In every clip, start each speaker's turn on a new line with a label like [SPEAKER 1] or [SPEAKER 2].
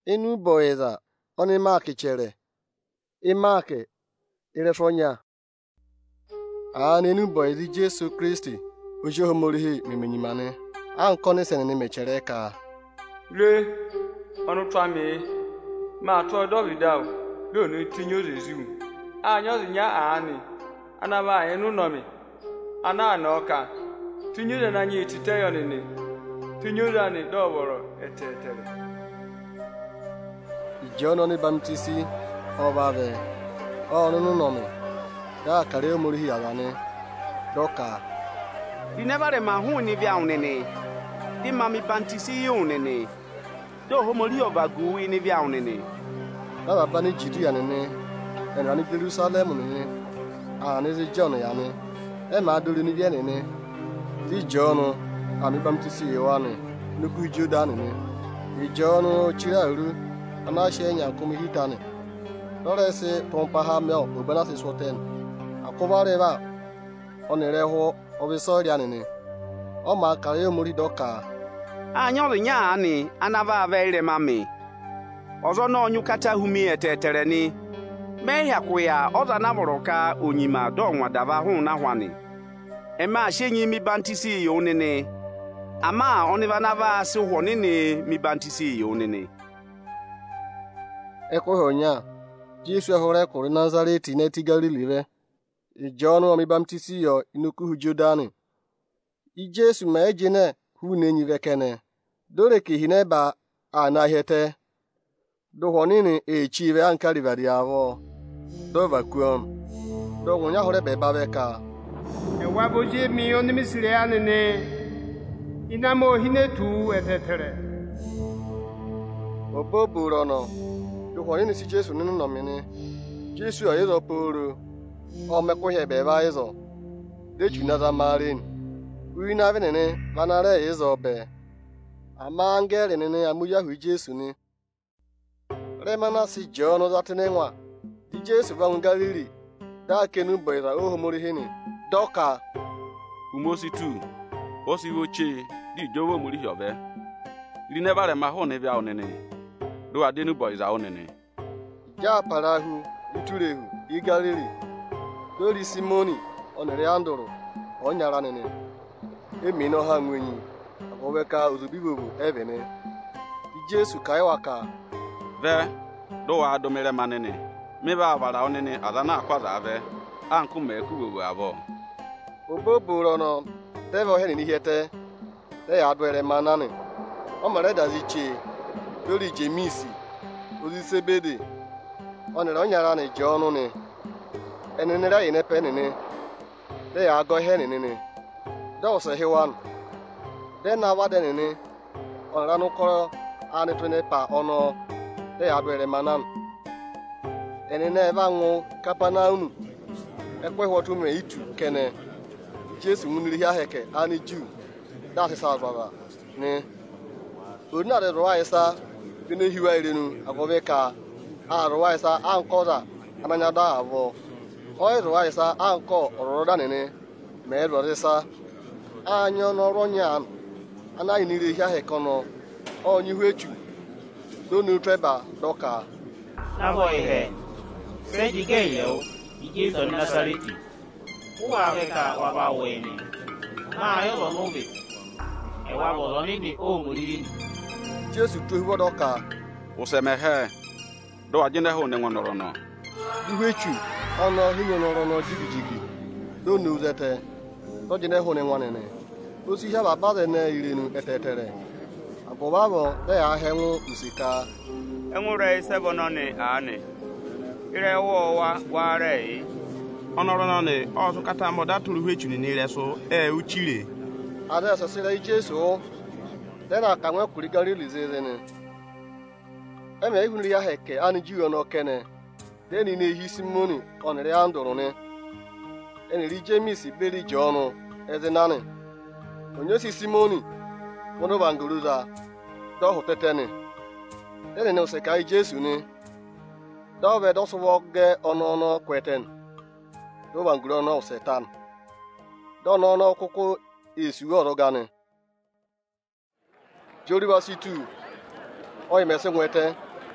[SPEAKER 1] inu boyeza oni maki chere imaki irefonya anu boyezi Jesu Kristi ojo homorihi memenyimane ankoni senene mechere ka
[SPEAKER 2] le onu twame ma to dovida do no tinyo zeziu anyo zinya ani anaba enu nomi ana na oka tinyo na nyi tite yonene tinyo na ni doworo etetere
[SPEAKER 1] ijono ni bamtisi obave onu nomi ya kare omorihi agane doka
[SPEAKER 3] dinebare mahu ni vya unene di mami bantisi yunene do homori obagu ni vya unene
[SPEAKER 1] baba bani Judea nene enani Jerusalem nene ani John yani ma dori ni vya nene di John ami bamtisi Yohane nuku Juda nene John chiraru ana shenya kum hitane lorese pompa ha mel obana se soten akobare ba onere ho obisoria nene o ma kare omori doka
[SPEAKER 3] anyori nya ani anaba avere mami ozo no nyukata humi etetere ni mehia kuya oza na boroka onyima do nwadaba hu na hwani ema shenyi mi bantisi yonene ama oniba na ba se hwoni ni mi bantisi yonene
[SPEAKER 1] ekohonya Jesu ehore kuri Nazareti neti Galili Ijono omi bamtisi yo inuku Judani Jesu ma ejene hu nenyi vekene dore ki hineba anahete do honini echive ankari variavo do vakuon do wonya hore beba beka
[SPEAKER 4] ewaboje mi oni misire anene inamo hinetu etetere
[SPEAKER 1] oboburono do honini si Jesu ninu nomini Jesu yo ezo poro o mekwohe beba ezo de chunaza marin uina venene vanare ezo be ama angele nene amuya hu Jesu ni remana si John zatene nwa di Jesu van Galili da kenu boyza o homori hini doka
[SPEAKER 5] umosi tu osi woche di dowo muri hiobe ri nebare ma ho ne bia onene do adenu boyza onene
[SPEAKER 1] ja parahu iturehu I Galili dori Simoni onere andoro onyara nene emino ha nwenyi obeka uzubibobu evene di Jesu kaiwaka
[SPEAKER 5] ve do wa do mere manene me ba bara onene adana akwaza ave anku me kuwewe abo
[SPEAKER 1] oboburo no devo heni ni hiete de ya adwere manane o mare daziche dori Jemisi ozisebede onere onyara ne John ne enene ra ine penene de ya go henene do so hewan de na wa de nene onra no koro ani twene pa ono de ya adwere manan enene ba nwu kapana unu ekwe hotu me itu kene Jesu muniri ya heke ani ju da se sa baba ne ona de roa isa bine hiwa irenu agobeka a roa isa ankoza ananya da avo o roa isa anko oroda nene me ro isa anyo no ronya anaghị nire ihe ahụ ekono onye ihu echu donu treba doka
[SPEAKER 6] nabo ihe seji geyo Jesu Nazareti uwa weka waba weni ma yo nobe e wabo ni o muri
[SPEAKER 1] Jesu tuhiwo doka
[SPEAKER 5] usemehe do ajene ho ne ngonoro no
[SPEAKER 1] ihu echu ono hinyo noro no jigijigi donu uzete do jene ho ne nwanene osi ya baba de na irenu etetere abobabo de ya henwu usika
[SPEAKER 3] enwure sebono ni ani ire wo wa re onoro no ni ozu kata moda turu hwechuni ni reso uchire
[SPEAKER 1] ada sasira Jesu de na kanwe kuri Galili zezene eme ihunri ya heke ani jiwo no kene de ni nehi Simoni onere andoro ne eniri Jemisi beri John ezenane onye si Simoni wono banguruza do hotetene ene no se kai Jesu ni do be do so woge ono kweten do banguro no setan do no kuku esu orogane jori basitu oyi mese nwete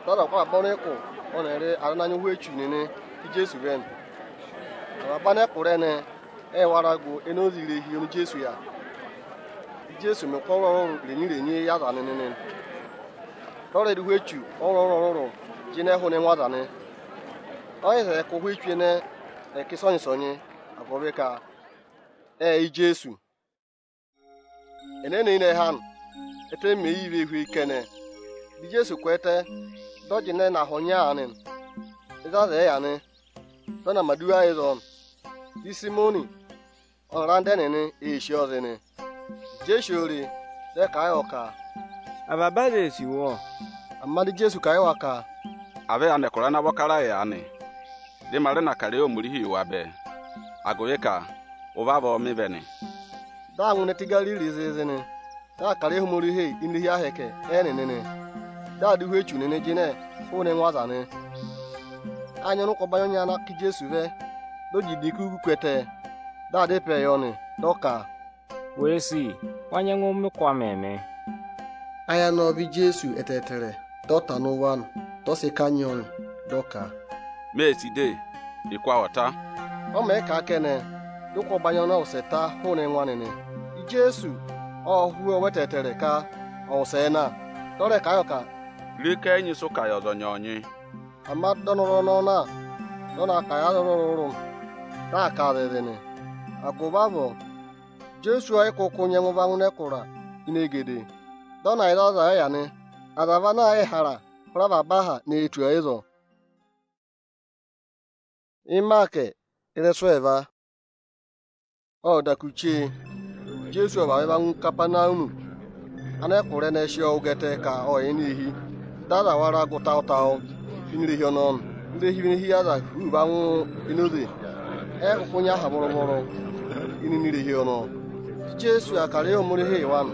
[SPEAKER 1] dada kwa bone ko onere arana nyu wechu nene ti Jesu ren abane ko rene warago enozire hi onu Jesu ya Jesu me ko ro renyi ya da nene lore di wechu oro jine ho ne nwada ne oye ko wechu ne kisonyi agobe ka Jesu enene ne han ete me iwe hu ikene di Jesu kwete dojine na honya anen ida de ya ne dona madua izon di Simoni orande ne eshi ozene Jesu ri de ka oka
[SPEAKER 7] ababade siwo
[SPEAKER 1] amadi Jesu ka oka
[SPEAKER 5] ave ane kora na bokara ya ane de mare na kare o muri hiwa be agoye ka obaba mi bene
[SPEAKER 1] da ngune tigali rizezene da kare hu muri he inni ya heke enene da di wechu nene jine one nwaza ne anyonu ko bayonya na ki Jesu ve doji diku kwete da de pe yoni doka
[SPEAKER 7] we si wanye ngum kwa meme
[SPEAKER 1] aya no bi Jesu etetere dota no wan to se kanyon doka
[SPEAKER 5] mesi de ikwa ota
[SPEAKER 1] o me ka kene doko bayona oseta hone nwanene Jesu ohu wetetere ka osena dore ka yoka
[SPEAKER 5] leke enyi suka ya nyonyi
[SPEAKER 1] amadonoro nona dona ka ya roro da ka dedene agobavo Jesu ay kokunye ngwanune kura inegede dona iraza ya ne adavana ay hara prava baha na etu ezo imake iresueva o dakuchi Jesu ba ba Kapanaumu ana kure na shi ogete ka o enihi dada wara gota utao inri honon ndi hi ya da hu ba nwu inuzi kunya ha boro iniri hi ono Jesu akare o muri he wan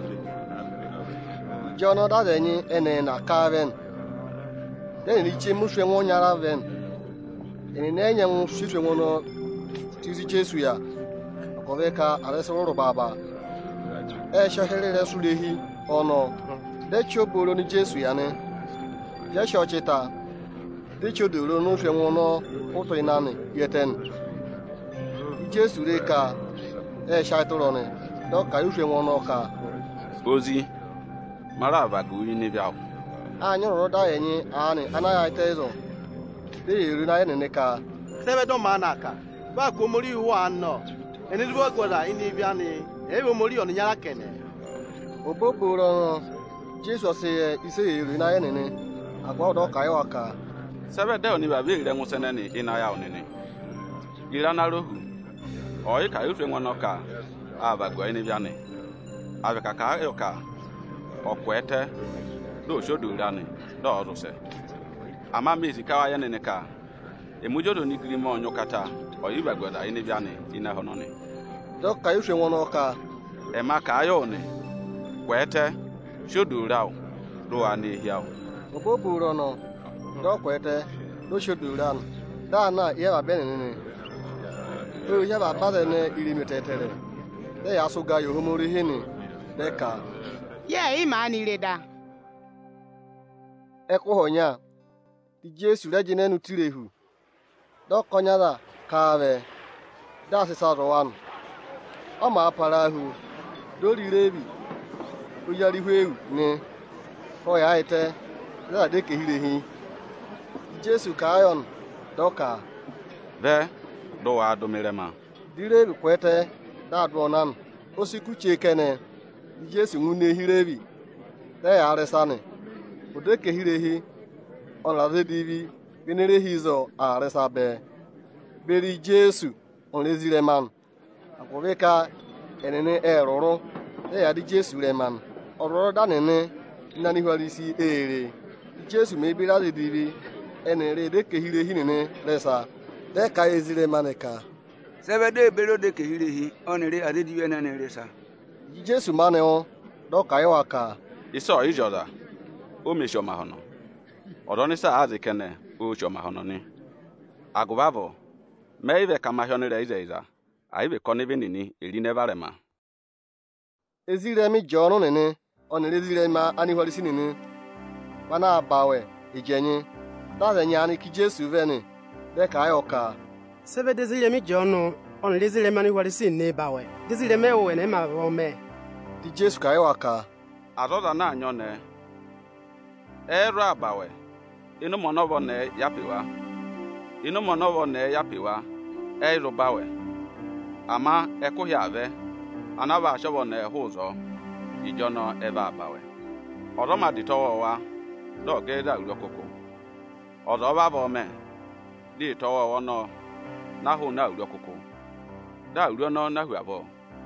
[SPEAKER 1] Jono da denyi ene na kaven den ni chi muswe nwonyara ven ene na enye nwu shiswe nwono tizi Jesu ya Koveka aresoro baba shohere sulehi ono de choboro ni Jesu ya ne je shochita de chodoro no hwe nwono oto inani yeten Jesu re ka shaitoro ne do ka hwe nwono ka
[SPEAKER 5] ozi mara abagu ni bia
[SPEAKER 1] anyo ro da enyi ani anaya itezo de yiru na ne ka
[SPEAKER 8] sebe do manaka ba ko mori wa no eniribo gwara ini biani ebe mori on nyara kene
[SPEAKER 1] oboboro Jesu se ise yiru na nene agwa do ka yo ka
[SPEAKER 5] sebe de oni ba be ire nwusene ni ina ya onene ira na rohu oyi ka yufre nwono ka abagwa ini biani abeka ka yo ka okwete do shodo rani do oruse ama mezi ka wa nene ka emujodo ni grimo onyokata oyi bagwada ini biani ina hononi
[SPEAKER 1] do ka yufre nwono ka
[SPEAKER 5] ema ka ayo ne kwete shodo rawo do ani hiawo
[SPEAKER 1] oboboro no do kwete do shodo ran da na ye ba benene o ye ba ba ne iri metetere de ya so ga yo homori hini de ka
[SPEAKER 9] ye imani reda
[SPEAKER 1] ekohonya ti Jesu reji nenu tirehu do konyada kaave da se sa rowan o ma parahu do rirebi o yari hwehu ni ko ya ite da de ke hirehi Jesu kayon doka
[SPEAKER 5] ve do wa do merema
[SPEAKER 1] direbi kwete da donan osikuche kene Jesu ngune hirebi da ya resane o de ke hirehi on la divi benere hizo aresabe beri Jesu on lezire man akoveka enene eroro ya di Jesu reman ororo danene nani hwalisi ere Jesu mebira divi enere de kehire hinene resa de ka ezire maneka
[SPEAKER 10] sebede bero de kehire hi onere adediwe enene resa
[SPEAKER 1] Jesu maneo do kayo aka
[SPEAKER 5] iso ijoda o mesho mahono odoni sa azikene o choma hono ni agubavo meive kama hionere iza aibe konive nini eri nevarema
[SPEAKER 1] ezire mi jono nene onere ezire ma ani hwalisi nene bana bawe ijenyi daze nyani ki Jesu veni de ka ayoka
[SPEAKER 11] sebe desire mi jono on desire mani warisi ne bawe desire me we ne ma rome
[SPEAKER 1] di Jesu ka ayoka
[SPEAKER 5] azoza na anyo ne eru abawe inu monovo ne yapiwa eru bawe ama ekuhi ave anaba ashobo ne huzo ijono ebe abawe odoma ditowa do geda ulokoko odo babo me di towa no na hu na ulokoko da ulio no na hu abo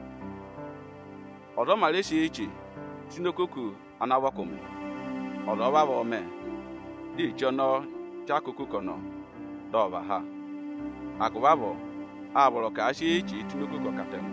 [SPEAKER 5] odo malesi ichi sinokoku anawakomi odo babo me di jono chakuku kono do ba ha akubabo aboro ka ashi ichi tinokoko katem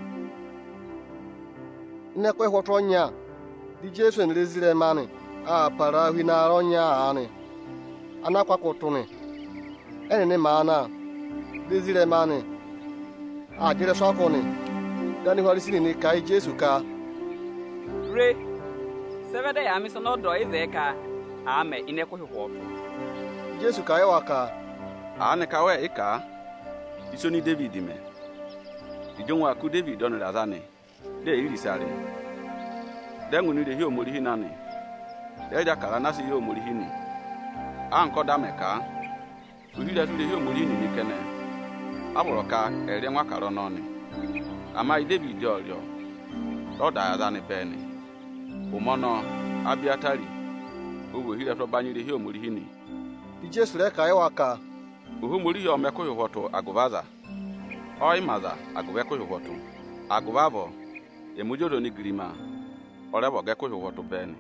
[SPEAKER 1] nnekwe hwoto nya di Jesu nlezire mani a para hu na ronya ani anakwa kotuni enene mana lezire mani a jere swakoni dani horisini ni kai Jesu ka
[SPEAKER 12] re sevede ya mi sono do izeka ame inekwe hwoto
[SPEAKER 1] Jesu ka ewaka
[SPEAKER 5] ane kawe ika isoni David me ijonwa ku David on razane de irisare dengu ni de hi omori hinani de ja kala nasi hi omori hini anko da meka uhira tu de hi omori hini ni kene aboro ka ere nwa karo no ni ama David orio do da razane peni umono abiatari owo hira to banyire hi omori hini
[SPEAKER 1] di Jesu le ka ewaka
[SPEAKER 5] uhumuri yo meko yohoto agubaza oi maza agubeko yohoto agubabo emujodo ni grima orebo geko yohoto beni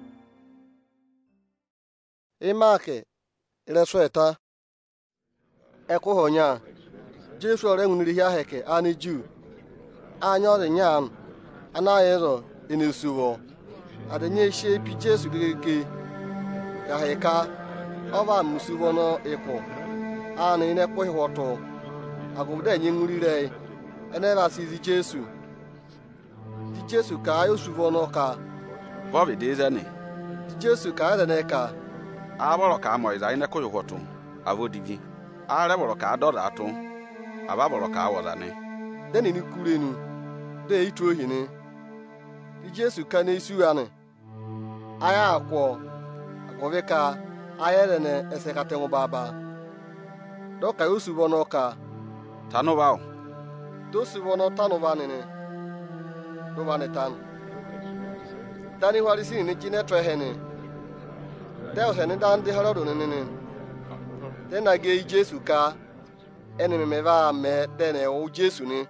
[SPEAKER 1] imake ilesweta ekohonya Jesu ore nguniri hia heke ani Jew anyo de nyam anayezo inesuwo adenye shepi Jesu gege ya heka oba musuwo no eko ani ne kwo hwoto agubde nyi ngurire ene ba sizi Jesu di Jesu ka ayo suvo no ka
[SPEAKER 5] bobi dezani
[SPEAKER 1] di Jesu ka ade ne ka
[SPEAKER 5] aboro ka moiza ine ko hwoto avodivi are boro ka adora atu ababoro ka awozani
[SPEAKER 1] deni ni kurenu de itu ohini di Jesu ka ne isu ani aya akwo agoveka ayere ne esekatengu baba doka yusubo no ka
[SPEAKER 5] tanubao
[SPEAKER 1] dosubo no tanuba nene do bane tan dani warisi ni jine trehene deo hene dan de horodo nene dena ge Jesu ka ene me va me dene o Jesu ni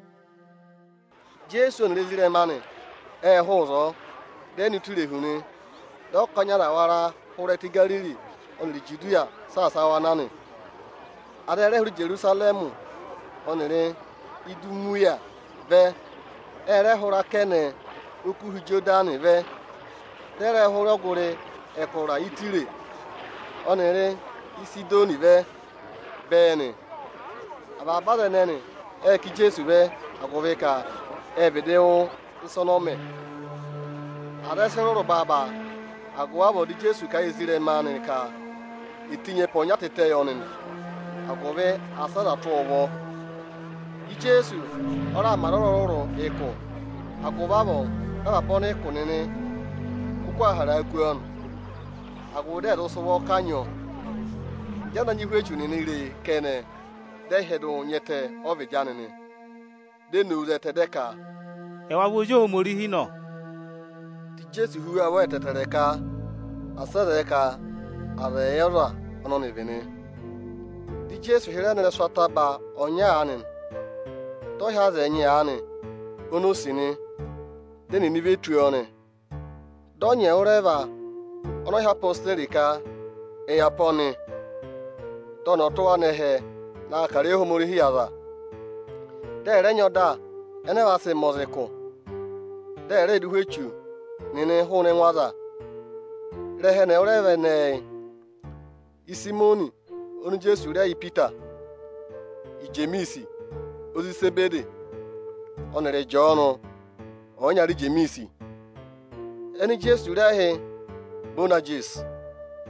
[SPEAKER 1] Jesu ni lezire mane hozo deni tulehuni doka nyara wara horeti Galili on Judea sasa wanani adere huru Jerusalem onere idumuya ve ere hura kene oku Jordan ve dere hura gore ekora itire onere Isidoni ve bene ababa nene ki Jesu ve agoveka evideo isonome adesero baba agwa bo di Jesu ka ezire mane ka itinye ponya tete yonin agobe asada towo di Jesu ora maroro eko agoba bo na bone kunene kukwa hara kuon agode do so kanyo yana nyi hwechu ni nire kene de hedo nyete obijanene de nuze tedeka
[SPEAKER 6] ewa bojo omori hino
[SPEAKER 1] di Jesu huwa wa tetereka asadeka areyora onone vene di Jesu hirane swata ba onya anin to haze nyi ani ono sini deni ni vetuone donye oreva ono ha postelika e yaponi dono to anehe na kare homori hiaza de renyoda ene wase mozeko de redu hwechu nini hune nwaza rehene oreve ne isimoni onu Jesu re Peter ijemisi ozisebede onere John onyari jemisi eni Jesu re he Bonajes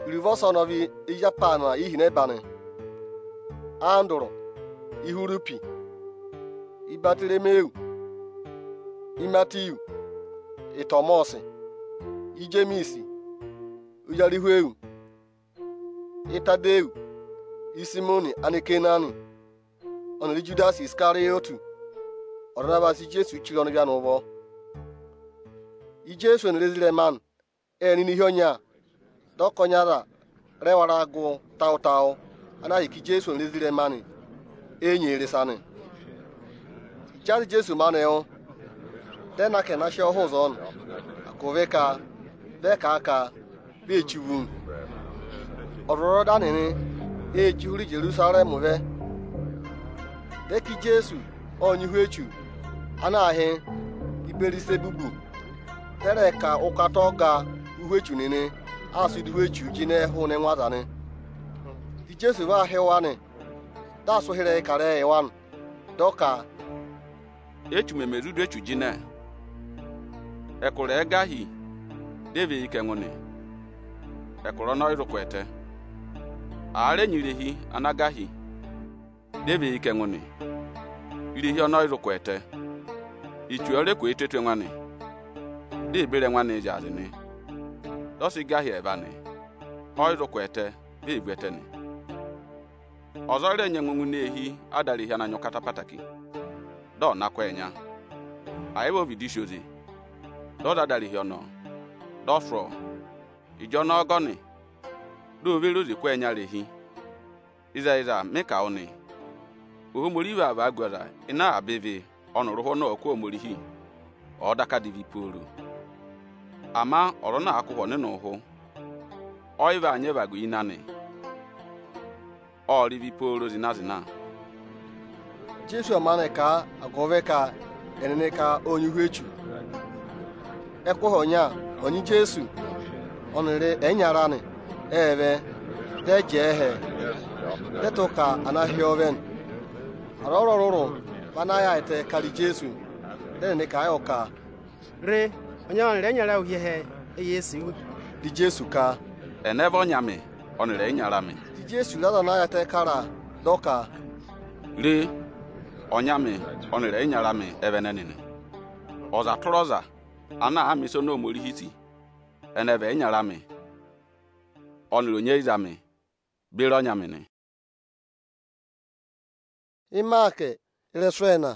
[SPEAKER 1] rivọsọ nọvi ijapana ihi n'ebani andụrụ ihurupi ibatiremeu imatiu itomosi ijemisi ujarihueu itadeu isimoni anikenani ọnụri Judas Iskariotu ọdụnabasị Jesu chiri ọnụ bịa n'ụbọ Ijesu nerezire man eni n'ihe onye dọkọnyara rewara agụ taụtaụ anaghị ka Jesu nerezire man enyere sani chari Jesu manụ tena ke nashi ọhụ ụzọ ọnụ akụveka veka aka bechiwu ọrụrụ danini ejihuri Jerusalem ve deki Jesu onyihu echu anaghị iberise bubu tere ka ụkata ga uhechu nene asụ duhechu ji n'ehụ ne nwazani di Jesu va hewani da sohere kare ewan doka
[SPEAKER 5] echu memerudu echu ji ne ekụrụ egahi David ikenguni ekụrụ no irukwete are nyirihi anagahi David ikenguni irihi ono irukwete ichu ore ku etetwe nwani de bere nwani jazini dosi gahi ebani oiro kwete be igweteni ọzọrọ enyenwu n'ehi adari ha na nyokata pataki do na kwenya aibo vidishozi do dadari hi ono do fro ijo na ogoni do verozi kwenya rehi iza meka oni ohumori ba ba gwara ina abeve onuru ho na okwo omorihi odaka divipuru ama ọrụ na-akwụkwọ n'ụhụ oive anyị bago inani oriviporo zinazina
[SPEAKER 1] Jesu amane ka agove ka enene ka onyihu echu ekwohonya onyi Jesu onere enyarani eve dejehe detoka anaghị oven arọrọrụrụ banaya ete kari Jesu denene ka ayoka
[SPEAKER 11] re onye ọnere enyara uhiehe eyesiwu
[SPEAKER 1] di Jesu ka
[SPEAKER 5] enebe onyame onere enyara mi
[SPEAKER 1] di Jesu lada na ya te kara doka
[SPEAKER 5] re onyame onere enyara mi ebe nenene ọza tụrọza ana amiso no morihiti enebe enyara mi onere onye izami bere onyamene
[SPEAKER 1] imake reswena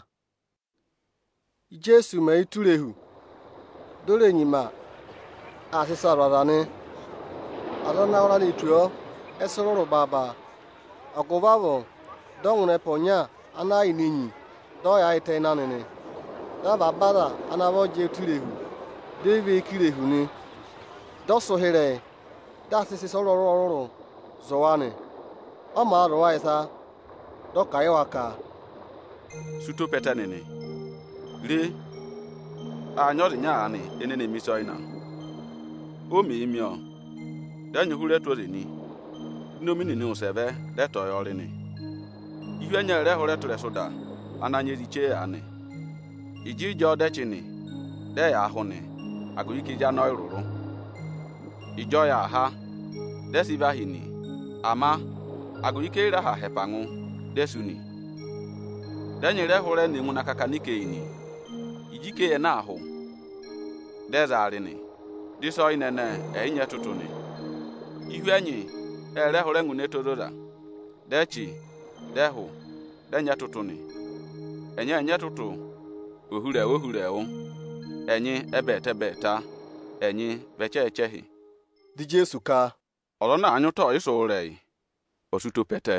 [SPEAKER 1] Jesu me iturehu dole nyima asisa rarane adana ora ni tuo esoro baba agobavo dongne ponya ana ininyi do ya ite nanene da babara anabo je turehu deve kirehu ni do sohere da sisi soro roro zowane o ma ro waisa do kayewaka
[SPEAKER 5] suto petanene le anyori nyaani enene misoina o mi mio danyu hure to ni nomini ni usebe deto yorini ihu anyere hure to resoda ananye riche ani iji jo dechini de ya ahuni agụike ja no iruru ijo ya ha desiva hini ama agụike ira ha hepangu desuni danyere hure ni muna kakanike ini ijike ye na ahụ dezarini diso inene enye tutuni ihu enyi ere hore ngune todora dechi dehu denya tutuni enye tutu ohure o enyi ebetebeta enyi bechechehi
[SPEAKER 1] di Jesu ka
[SPEAKER 5] ọrụ na anyụtọ iso ure osuto pete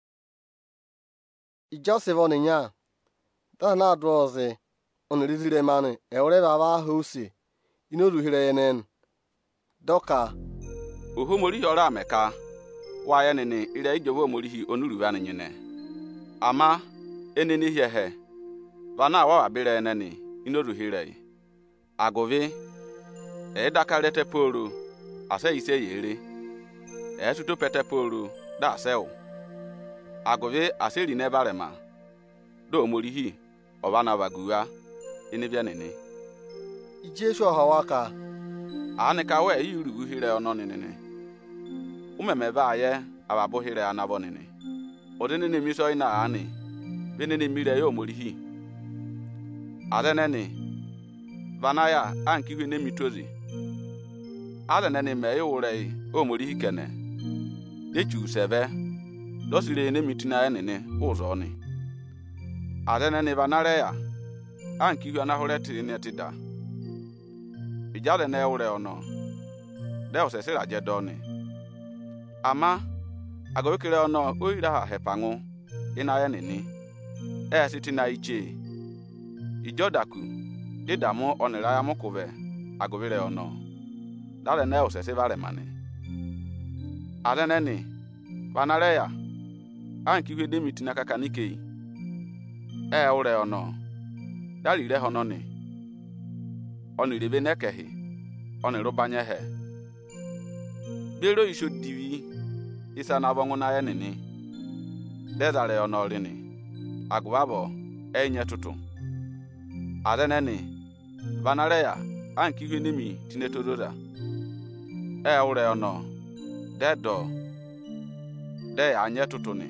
[SPEAKER 1] Joseph oninya ta na adroze onerizire mane ewre baba hosi inoruhire yenen doka
[SPEAKER 5] ohomori yora ameka waya nene ire ijowo omorihi onuruwa nyene ama eneni hehe bana wa bire nene inoruhire agovi edakarete poro ase ise yere esuto pete poro da sel agovi aseri nebarema do omorihi obana bagua inibia nene
[SPEAKER 1] Jesu hawaka
[SPEAKER 5] anika we yurugu hire ono nene umeme ba ye ababuhire anabonini odini miso ina ani benini mire yo morihi adeneni vanaya ankiwe ne mitozi adeneni me yure o morihi kene dechu seve dosire ne mitina enene uzo ni adeneni vanare ya ankiwe na horeti ne tida ijade na ewure ono de osesira jedoni ama agowekere ono oira ha hepangu ina ya nini sitina iche ijodaku didamu onira ya mukube agowere ono dale na osese vare mane adeneni vanare ya ankiwe de mitina kakanike ure ono dalire hono ni oniribe nekehi onirubanye he biro isho divi isa na bongu na yenini dedare onorini agwabo enye tutu adeneni vanare ya ankiwe nimi tinetoroda ure ono dedo de anye tutu ni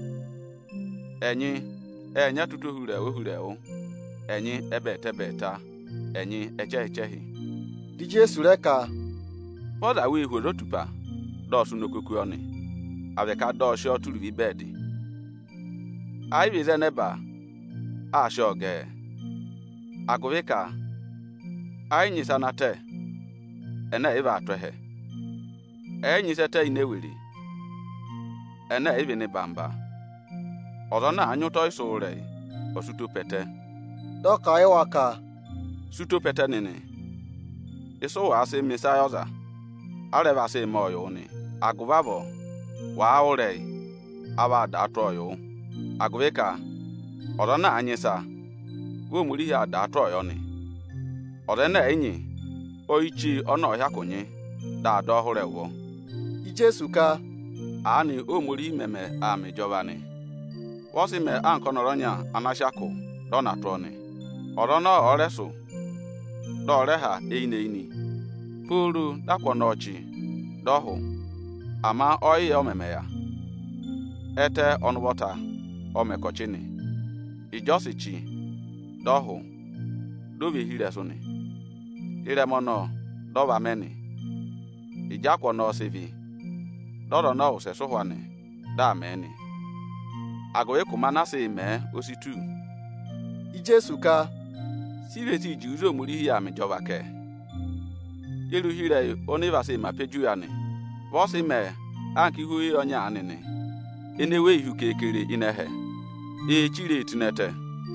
[SPEAKER 5] enye tutu hure o enyi ebeta enyi echehi
[SPEAKER 1] di Jesu reka
[SPEAKER 5] poda we hwero tupa dosu nokoku oni aveka doshi oturu bi bedi ai bize neba a shoge aguvika ai nyisa nate ena eva atwehe enyi sete inewiri ena evi ne bamba odona anyuto isure osuto pete
[SPEAKER 1] doka iwaka
[SPEAKER 5] suto pete nini iso wa ase misayoza areba se moyo ni aguvavo wa ore aba dato yo aguveka odona anyisa wo muri ya dato yo ni odena enyi oichi ona ohia kunyi da do horewo
[SPEAKER 1] Jesu ka
[SPEAKER 5] ani o muri meme ami jovani wosi me ankonoronya anashako dona troni orono oresu dore ha ini puru dakwonochi dohu ama oyi omeme ya ete onwota omekochini ijosichi dohu dobi hiresuni iremono doba meni ijakwono sivi dodo no usesuhwani da meni agoye kumana se me ositu
[SPEAKER 1] Jesu ka
[SPEAKER 5] sireti juzo muri ya mi joba ke yelu hire oni vase mapeju yani vosi me anki hui onya anini enewe ihu kekere inehe chire tinete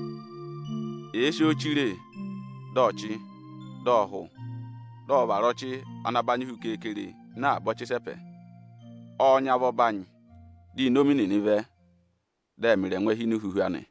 [SPEAKER 5] chire dochi dohu do barochi anabanyi hu kekere na bochi sepe onya bobanyi di nomini nive de mire nwe hinu hu ani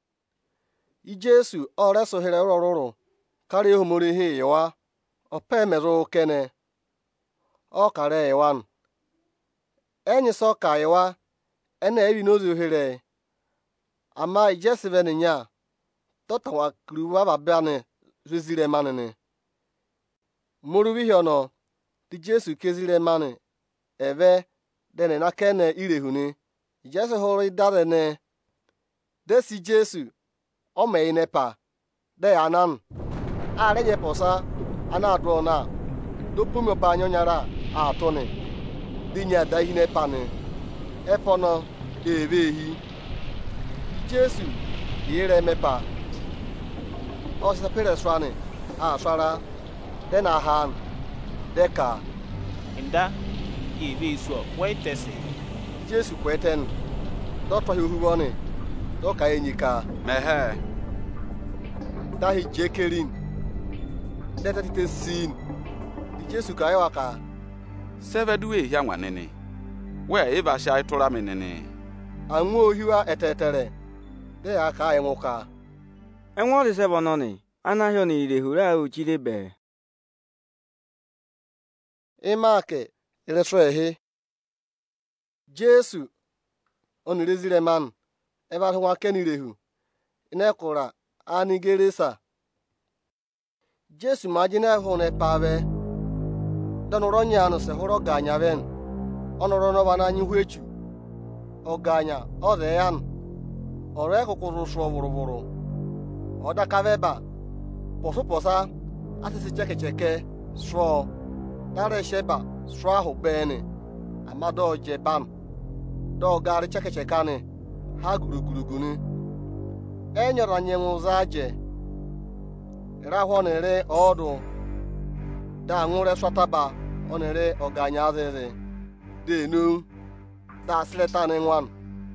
[SPEAKER 1] Jesu ore sohere rororo kari homori he yawa ope mezo kene o kare yawan enyi so ka yawa ene ebi nozu here ama ijesive nya totawa kruwa babane rizire manene moruwi hono di Jesu kezire mane eve dene na kene irehuni Jesu hori darene desi Jesu o me nepa de anan are nye posa ana adrona do pumyo banyo nyara atone dinya da hine pane epono evehi Jesu ire mepa o se pere swane a swara de na han deka
[SPEAKER 6] Inda ivi so waitese
[SPEAKER 1] Jesu kweten do to huwone do ka enyika
[SPEAKER 5] mehe
[SPEAKER 1] dahi jekerin deta tite sin di Jesu ka yawaka
[SPEAKER 5] sevedue ya nwanene we eba sha itura menene
[SPEAKER 1] anwu ohiwa etetere de aka enwuka
[SPEAKER 13] enwo de sebononi anahio ni irehura uchirebe
[SPEAKER 1] imake iresrehe Jesu onirezire man ebe ahụnwa kenirehu inekura anigeresa Jesu majine hune pave donoronya no se horo ganyaven ọnọrọ n'ọba n'anya ihu echu ọganya ọdụ ya ọrụ ekụkụrụ sụọ wụrụwụrụ ọdakaveba pọsụpọsa asịsị chekecheke sụọ daresheba sụọ ahụ beni amado jeban dọgarị chekechekani ha guruguruguni enyere anyị nwụza je rahụ na-ere ọdụ da nwụre sọtaba ọ na-ere ọganya azịzị denu da sletani nwan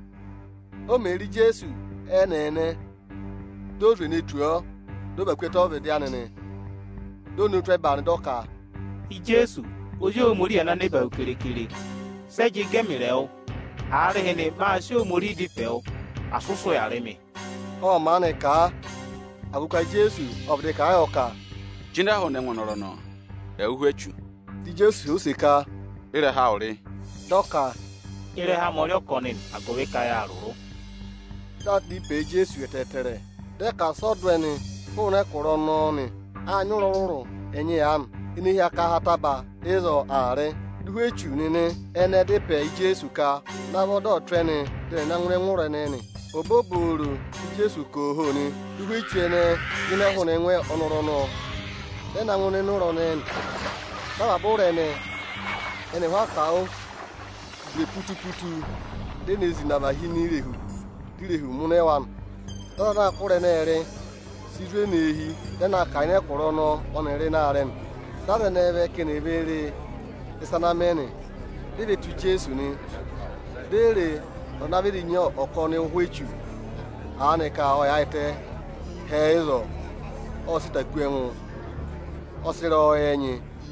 [SPEAKER 1] o meri Jesu enene dozu netuo dobekweta ọbịdị anịnị donutreba dọka
[SPEAKER 6] Jesu oji omori ya na neba ukirekire seji gemireo arihini ma si omori di peo asusu ya remi
[SPEAKER 1] ọ mani ka agụka Jesu ọbịdị ka ya ọka
[SPEAKER 5] jinde ahụ na enwenọrọ nọ euhu echu
[SPEAKER 1] di Jesu osika
[SPEAKER 5] ire ha ori
[SPEAKER 1] dọka
[SPEAKER 6] ire ha mori ọkọnin agowe ka ya arụrụ
[SPEAKER 1] dadi pe Jesu etetere deka sọdweni hụrụ kwụrụ n'ọnị anyụrụ rụrụ enye ya inihi aka ha taba ịzọ arị duhu echu nini ene dịpe Jesu ka na bọdọ treni dị na nwere nwụrụ nini oboburu Jesu ka ohoni duhu echu ene gine hụ na enwe ọnụrụ nọ dị na nwere n'ụrọ nini baba bụrụ ene ha ka o dị putuputu dị n'ezi na bahi n'irehu direhu mụ n'ewan dọrọ na akwụrụ na-ere sizue n'ehi dị na ka anyị kwụrụ nọ ọ na-ere na-arịn dada n'ebe kenebe ere isanameni debe tu Jesu ni dere ọnabidi nye ọkọ n'ihu echu ani ka ọ ya ite he ịzọ ọ sitakwu enwu ọ sịrị ọ enyi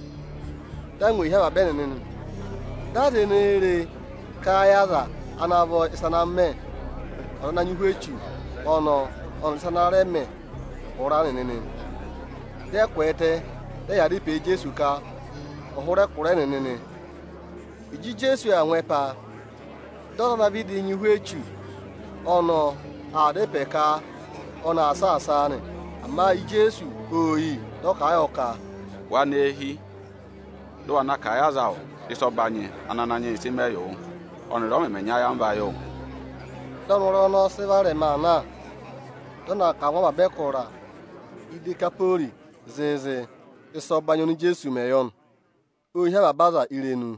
[SPEAKER 1] danwe ihe ba beninin dada n'ere ka ya za anabọ isaname ọ na n'ihu echu ọnọ isanare me ụra ninin dekwete ya dịpe Jesu ka ọhụrụ kwụrụ enene iji Jesu ya nwepa dọrọ na bidi nyihu echu ọnọ adịpe ka ọ na-asa asa anị ama Jesu oyi dọka ya ọka
[SPEAKER 5] wa n'ehi dọwa na ka ya zao ịsọbanye anananye isi meyo ọnịrị ọmemenya ya mba yo
[SPEAKER 1] dọnụrụ n'ọsịvarị ma na dọna ka nwa bekụra idekapori zeze ịsọbanye Jesu meyon ohe babaza irenu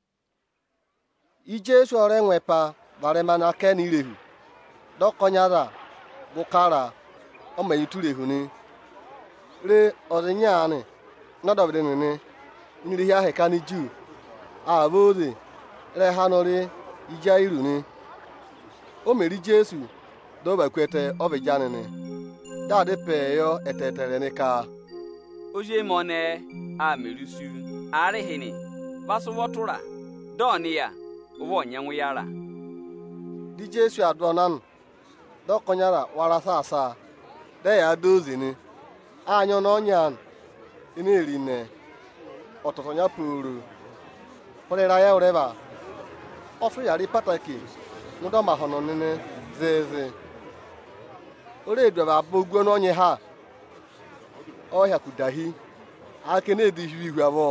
[SPEAKER 1] Jesu ọrụ enwepa varemana ken irehu dọkọnyara bụkara ọmayitulehuni re ọdịnya anị nọdọbidinini nri ahụ kani ju abụzi re ha nọrị ije iruni o meri Jesu dobekwete ọbijanini dadịpeyo etetere n'ika
[SPEAKER 12] oje mone a merusu arihini baso wotura donia wo nyanwu yara
[SPEAKER 1] di Jesu adonan dokonyara wara sasa de ya dozini anyo no nyan inerine ototonya puru polera ya ureba ofu yari pataki mudo mahono nene zeze ore edwa ba bogwo no nye ha ọhịa kudahi ake na-edighị igwe abụọ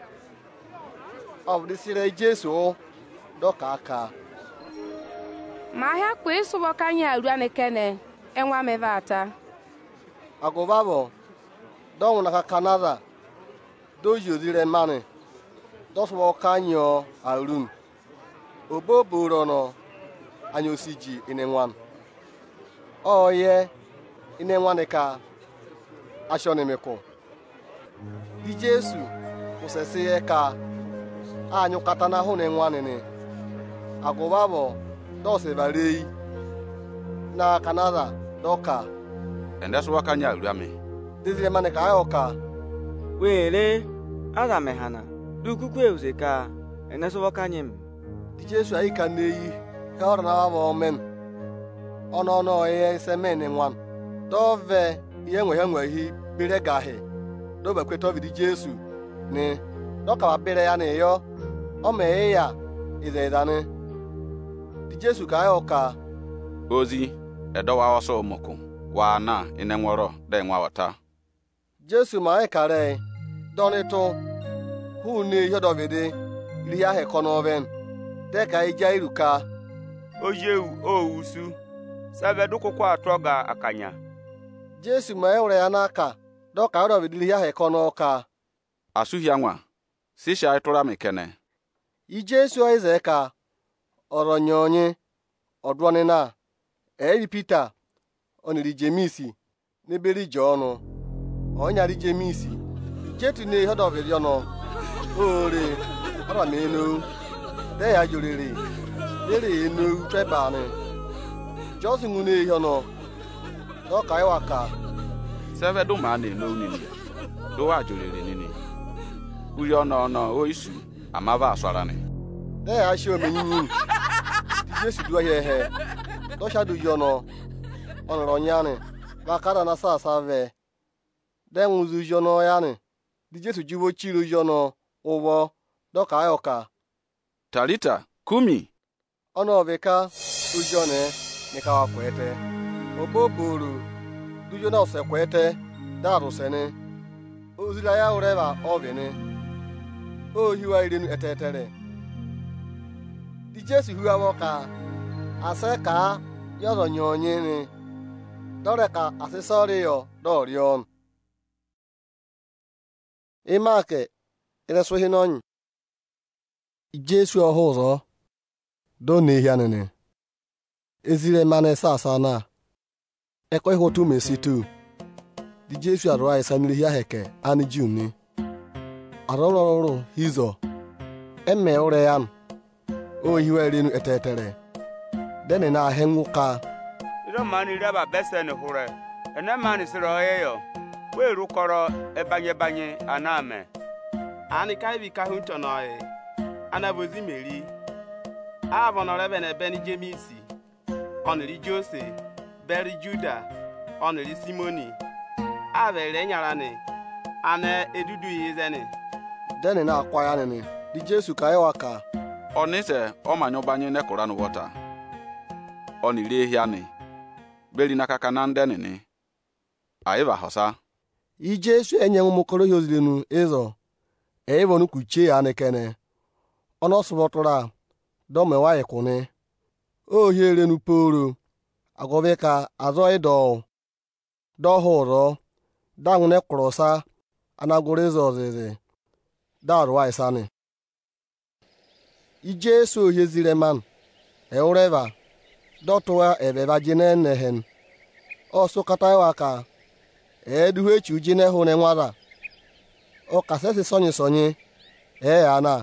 [SPEAKER 1] ọ bụ dịsịrị Jesu dọka aka
[SPEAKER 14] ma ahịa kwa ịsụbọ ka anyị aru anekene enwa meva ata
[SPEAKER 1] agụba bụ dọnwụ na Kanada doji ozire mmanị dọsụbọ ka anyị arun obo bụrụ nọ anyị osiji inenwan ọye inenwan ka ashọnimikụ di Jesu kwụsịsị ka anyụkata n'ahụ na nwanini agụba bụ dọsịbarei na Kanada dọka
[SPEAKER 5] endesụwa ka nya uriami
[SPEAKER 1] dizire mani ka ayọ ka
[SPEAKER 13] were aga mehana dukukwe uze ka endesụwa ka nyem
[SPEAKER 1] di Jesu ayi ka n'eyi ka ọrụ na abụ omen ọnụ ihe ise men nwan dọve ihe nweghị bere gaghị dobekweta ọbịdị Jesu ni dọkawa bere ya na ịyọ ọ mee ya izezani di Jesu ka ya ọka
[SPEAKER 5] ozi edowa ọsọ ụmụkụ wa na inenwọrọ dị nwa wata
[SPEAKER 1] Jesu ma anyị kare dọnịtụ hụ na ihe dọbịdị iri ahụ kọ n'oven deka ija iruka
[SPEAKER 3] ojewu owusu sebe dukukwa atọga akanya
[SPEAKER 1] Jesu ma ewere ya n'aka dọka arọbidili ya hekọ n'ọka
[SPEAKER 5] asụhịa nwa sisha ịtụra mekene
[SPEAKER 1] Jesu eze ka ọrọnye onye ọdụọnịna eri Pita oniri Jemisi n'eberi je ọnụ ọnyari Jemisi jetu ne ihe ọdọbiri ọnụ ore ọramenu de ya jorere dere enu trebani Josu ngune ihe ọnụ dọka ịwaka
[SPEAKER 5] sebe duma na-eno nini dowa jolere nini uri ọnọ oisu amaba aswarani
[SPEAKER 1] de ya shi omenyin Jesu duwa he dọsha du yono ọnọrọ nyani bakara na sasa ve de nwuzu yono yani di Jesu jiwo chiru yono ụwọ dọka ayoka
[SPEAKER 5] Talita kumi
[SPEAKER 1] ọnọ veka ujone nika wakwete oboburu dujo na osekwete daru sene ozila ya ureba ovene o hiwa irenu etetere di Jesu huwa woka ase ka yọrọ nyonye ni dọrẹ ka asịsọrị yọ dọrịọn ịmake ịresụghị n'ọnyị Jesu ọhụrụ do n'ehia nene ezire mane sasa na ekwe hotu mesitu di Jesu arụa isaniri hia heke ani jiuni arọrọrụ hizo eme ụre ya o hiwa erinu etetere dene na ahenwuka
[SPEAKER 3] iro mani raba besen hure ene mani siro eyo we rukoro ebanye aname
[SPEAKER 11] ani kai ka hunto noe anabozi meri avonore bene beni Jemisi oniri Jose beri Juda oniri Simoni avere nyarane ane edudu yizene
[SPEAKER 1] dene na akwa ya nene di Jesu ka iwaka
[SPEAKER 5] onise ọmanyo banye nekora no wota onire hiani beri nakaka na ndenini aiva hosa
[SPEAKER 1] Jesu enye mukoro yozilenu ezo evonu kuche ya nekene ono subotura do mewa ikune o hierenu poro agoveka azo edo do horo dangne krosa anagorezo zeze darwa isane Jesu yezire man eureva dọtụwa ebeba jine nehen ọsụ kataiwa ka eduhe chu jine hụ ne nwara ọ kasesi sonye ya na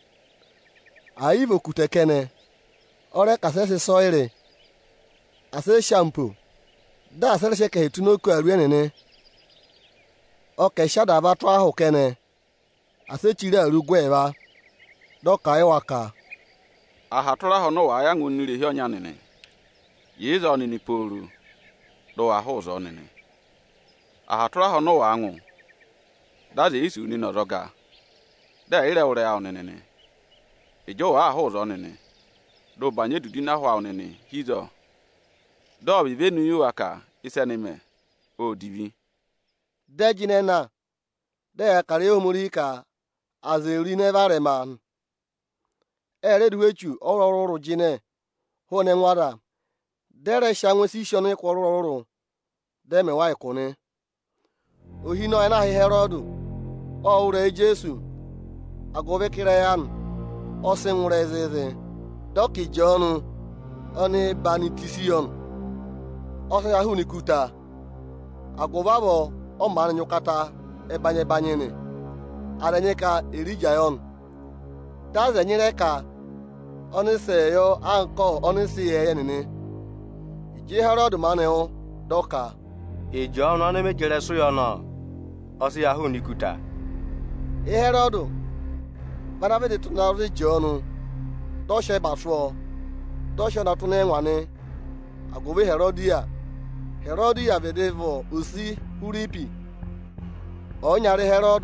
[SPEAKER 1] aivo kutekene ore kasesi soire ase shampoo da asere sheke hetu n'oku aru enene ọ keshada ba tụ ahụ kene ase chiri aru gweba dọka iwaka
[SPEAKER 5] ahatura ho no wa ya ngunire hi onya nene Yezo nini poru do ahozo nini ahatura ho no wa anwu daze isu ni no roga da ire ure ya nini ejo wa ahozo nini do banye dudi na ho nini hizo do bi benu yu aka isenime o divi
[SPEAKER 1] de jinena de kare omuri ka azeri nevare man ere duwechu orororo jine hone nwara dere shanwesi shonu ikorororo de mewa ikune ohino na Herodu o ure Jesu agobe kireyan o se nwure ezeze doki jonu oni banitision o se yahu nikuta agobabo o man nyukata ebanye ni arenye ka erijayon daze nyere ka onise yo anko onisi ye nini iji Herod maneo doka
[SPEAKER 15] ijo ono ne mejere so yo no osi yahu nikuta
[SPEAKER 1] Herod bana de tuna ri jonu do she baso do she na tuna enwane agobe Herodia vedevo usi uripi onyare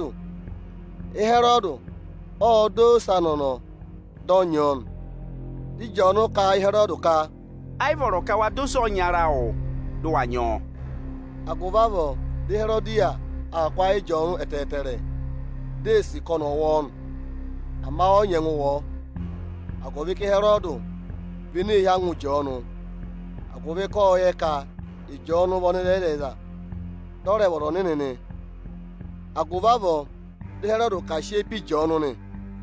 [SPEAKER 1] Herod o do sanono donyon di jono ka Herod ka
[SPEAKER 3] aivoro ka wa do so nyara o do wanyo
[SPEAKER 1] aguvavo di Herodia akwa ijon etetere desi kono won ama onye nwo agwọbike Herọd bene ya nwụje ọnụ agwọbike ọya ka ije ọnụ bọneleza dọrẹ wọrọ nínú agwụbabọ dị Herọd ka shie pije ọnụ ni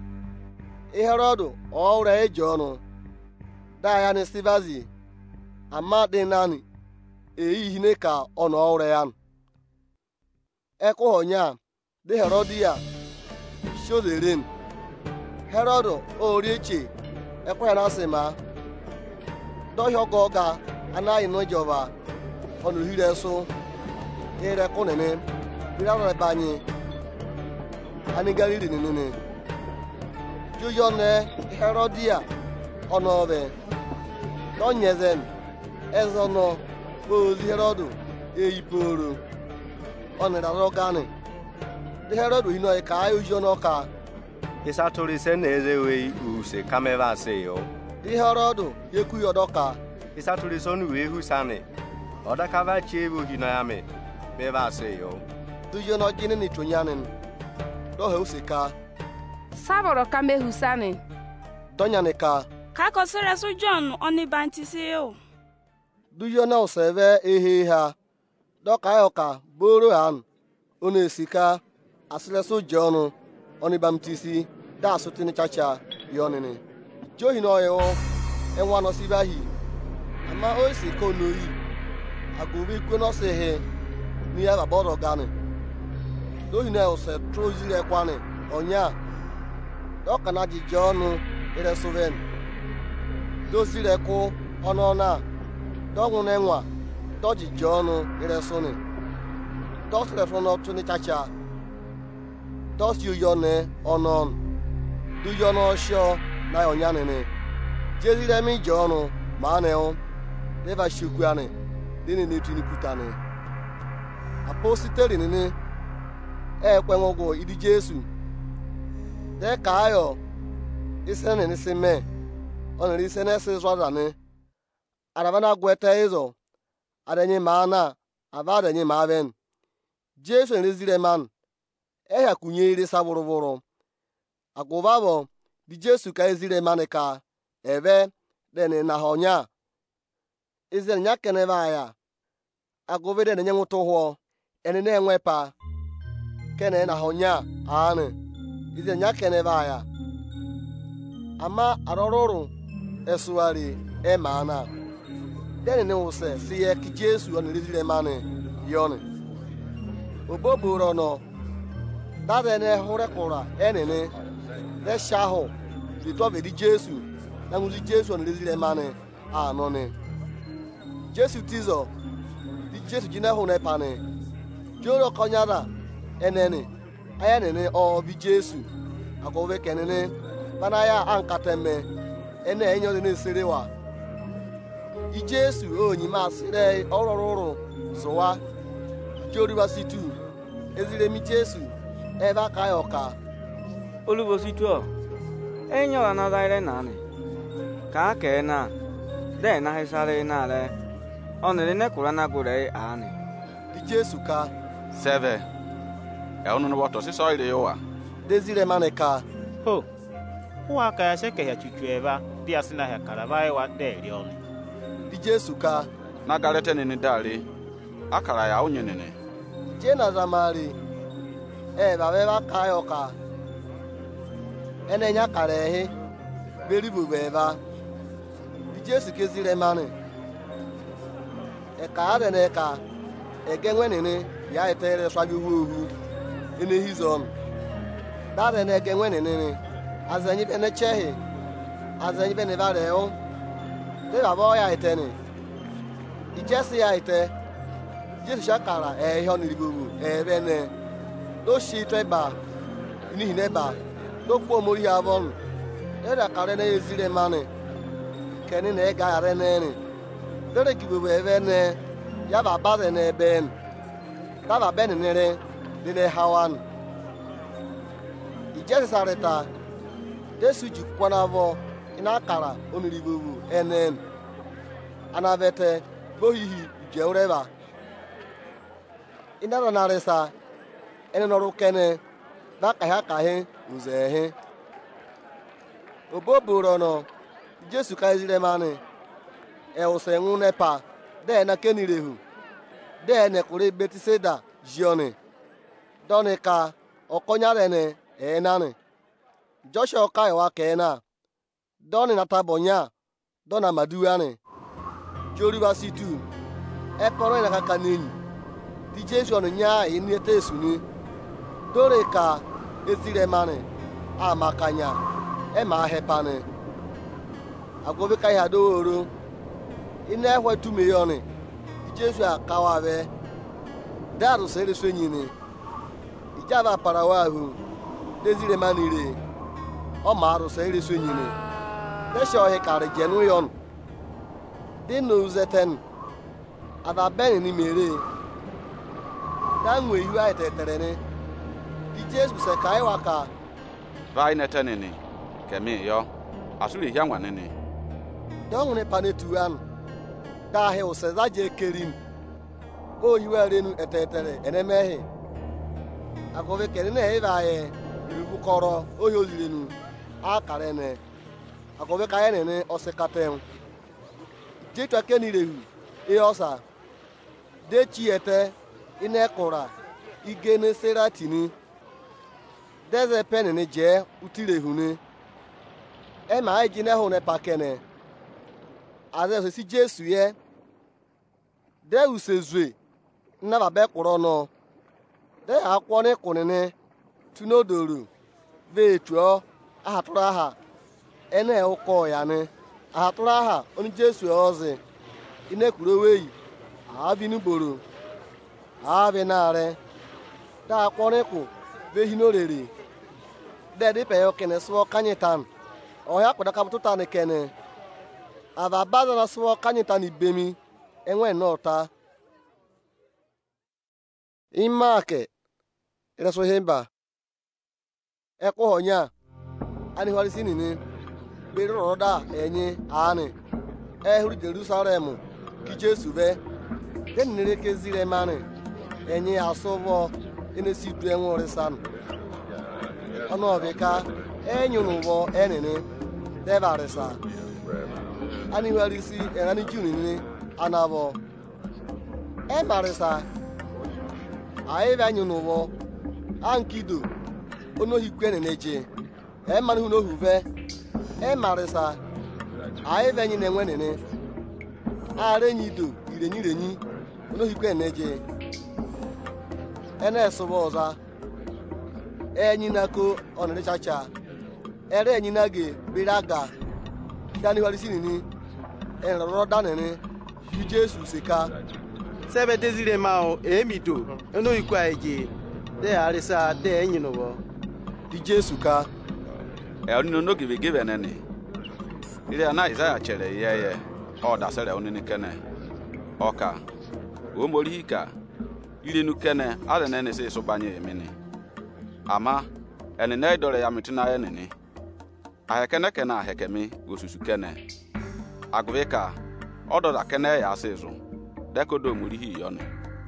[SPEAKER 1] Herọd ọrịa eji ọnụ daya ni sivazi ama dị nani ehihine ka ọ na ọrịa ya ekụhọnya dị Herodiya shozeren Herọd orieche ekweghị na asị ma dọhịa ọgọ ọga anaghị n'ijọba ọnụhire so irekunini birarọbanye anigariri nini juyone Herodiya ọnọbe dọnyezen ezọnọ ozi Herọd eyiporo ọnịrarọgani dị Herọd hinọ ka ayo jọnọ ka
[SPEAKER 15] isatụrụ ise na eze wee use kamera ase yo
[SPEAKER 1] dị Herọd yekuyọdọ ka
[SPEAKER 15] isatụrụ ise ọnụ wee husani ọdakava chi ebu hinọ ya me bebe ase yo
[SPEAKER 1] dujọnọ gini ni tunyanin dọhe use ka
[SPEAKER 14] sabọrọ ka mehusani
[SPEAKER 1] dọnyani ka
[SPEAKER 16] kọsịrị sụ Jọn ọnịbantisi o
[SPEAKER 1] dujọnọ useve ehe ha dọka ayọka boro han ọ na-esika asịrịsụ Jọn ọnịbamtisi dasụtini chacha yọnini johi n'ọyịwụ enwa nọsibahi ama oisi konoyi agụbi ikwe nọsihi n'ihe babọrọ gani dohi na use trozire kwani ọnya dọka na jije ọnụ iresuven dozire kụ ọnụ ọna dọnwụ na enwa dọjije ọnụ iresuni dọsirefọnọtụni chacha dọsi uyọne ọnọn duyọnọ ọshọ na ọnyanini jeziremi je ọnụ ma anịhụ deva shikuani dini n'etunikutani apostiteri nini ekwenwụgwụ idi Jesu de ka ayọ isene nisi me ọnịrị ise na-esi zọdani arabana gwete ịzọ adenye ma na ava adenye ma aven Jesu nrezire man eya kunye ire sabụrụbụrụ agwụbabọ di Jesu ka ezire mani ka eve deni na honya izere nya keneva aya agụvede na nye nwụta ụhụọ eni na-enwepa kene na honya ani izere nya keneva aya ama arọrụrụ esuari emana deni ni wuse si ye ki Jesu onirezire mani yoni oboboro no dade ne hurekura enini de shaho litove di Jesu na nguzi Jesu onirezire mani anoni Jesu tizo di Jesu jine hune pani joro konyada eneni ayanini obi Jesu akove kenini mana ya ankateme ene enyo ni serewa i Jesu onyi masire orororo zowa joriwa situ ezire mi Jesu eva kayoka
[SPEAKER 13] olugo situ enyo na daire nani ka ke na de na hisare na le onere ne kura na gore ani
[SPEAKER 1] di Jesu ka
[SPEAKER 5] seve e onu no boto si so ire yowa
[SPEAKER 1] desire maneka
[SPEAKER 6] ho wa ka se ke ya chuchu eva di asina ya karabai wa de rioni
[SPEAKER 1] di Jesu ka
[SPEAKER 5] na garete ni dali akara ya onye nene
[SPEAKER 1] je na zamari baba kayoka ene nya karehi beribu beba di Jesu kezire mani ka adene ka egenwe nene ya etere swabi wuhu ene hizon dade ne egenwe nene azanyi bene chehi azanyi bene vareo de baba ya etene ijesi ya ete Jesu shakara ehio nilibubu bene do shi treba ni hineba do po mori avon era kare na ezire mani keni na ega are nene dere gibubu ne ya baba de ne ben baba ben nere de ne hawan ijesi sareta Jesu jikwana vo ina kara onilibubu enen anavete bohihi jeureba ina na resa ene noru kene ba ka ha uzehe oboboro no Jesu ka ezire mani ewuse ngu nepa de na kenirehu de ne kure Betiseda jioni doni ka okonyare ne enani Joshua ka ewa kena doni natabonya dona maduani joriwa situ eporo na kaka nenyi di Jesu onu nya iniete esuni dore ka ezire mani amakanya ema hepani agobe ka ya doro ina ehwe tumeyoni di Jesu akawabe daru sere sonyini ijaba parawahu dezire manire o maru sere sonyini desho he kare jenu yon dinu zeten ada beni ni mere danwe yu aiteterene di Jesu se kai waka
[SPEAKER 5] vai netenini kemi yo asuri hiangwa nini
[SPEAKER 1] dongune panetuan da he o se zaje kerin o yu arenu etetere enemehe agobe kerene he bae rubu koro o yo lirenu akarene agobe kayene ne osekaten jetu akenirehu e osa de chiete inekura igene seratini deze penene je utirehune e ma ejine ho ne pakene aze si Jesu ye de usezue na babe kuro no de akwo ne kunene tunodoru ve tuo ahatura ha ene uko ya ne ahatura ha oni Jesu ozi ine kuro weyi abi nu boro abi nare da akwo ne ku ve hinorere de de pe okene so kanyitan o ya kpoda ka bututa ne kene ava baza na so kanyitan ibemi enwe nota imake reso hemba eko honya ani warisi nini bere roda enyi ani ehuru Jerusalem ki Jesu be denire kezire mani enyi asobo enesi du enwore san ono beka enyunubo enene debaresa ani warisi enani junini anabo emaresa aive anyunubo ankido ono hikwene neje emanu no huve emaresa aive nyi nenwenene arenyido irenyirenyi ono hikwene neje ene soboza enyinako onere chacha ere enyinage biraga dani walisinini enro danene Jesu seka
[SPEAKER 8] sebe desire mao emido eno ikwa eje de arisa de enyinobo
[SPEAKER 1] di Jesu ka
[SPEAKER 5] onu no give nene ile na Isaiah chere ye o da sere onini kene oka o mori ka ile nu kene ale nene se so banye emini ama ene na idore ya mitina ye nene ahekene kene ahekemi gosusu kene agweka ododa kene ya sezu dekodo murihi yone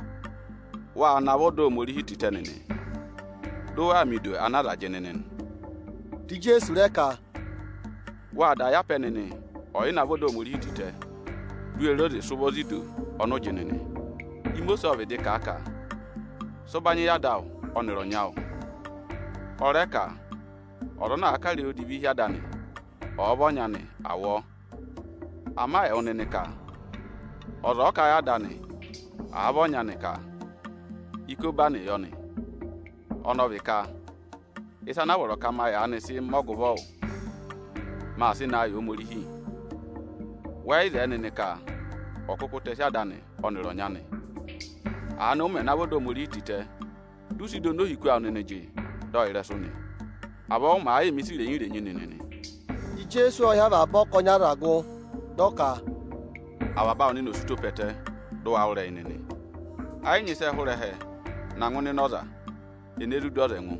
[SPEAKER 5] wa na wodo murihi titenene do amido anada jenenen
[SPEAKER 1] di Jesu reka
[SPEAKER 5] wa da ya penene o ina wodo murihi tite duelo de sobozido ono jenene imoso of de kaka so banye ya dawo oniro nyao oreka orona akari odibi ya dani obonyane awo ama e onene ka ọzọ ka ya dani abonyane ka iko bani yoni onovika isa na woro kama ya anisi mogubo ma si na yo morihi wai de nene ka okuku te sha dani oniro nyane anu me na bodo mori tite dusi do no hiku aneneje do iresuni abo ma ayi misire yin renyi nene
[SPEAKER 1] Jesu oya ba bokonya rago doka
[SPEAKER 5] awaba oni no suto pete do awre nene ayi se hore he na nguni noza eneru do renwu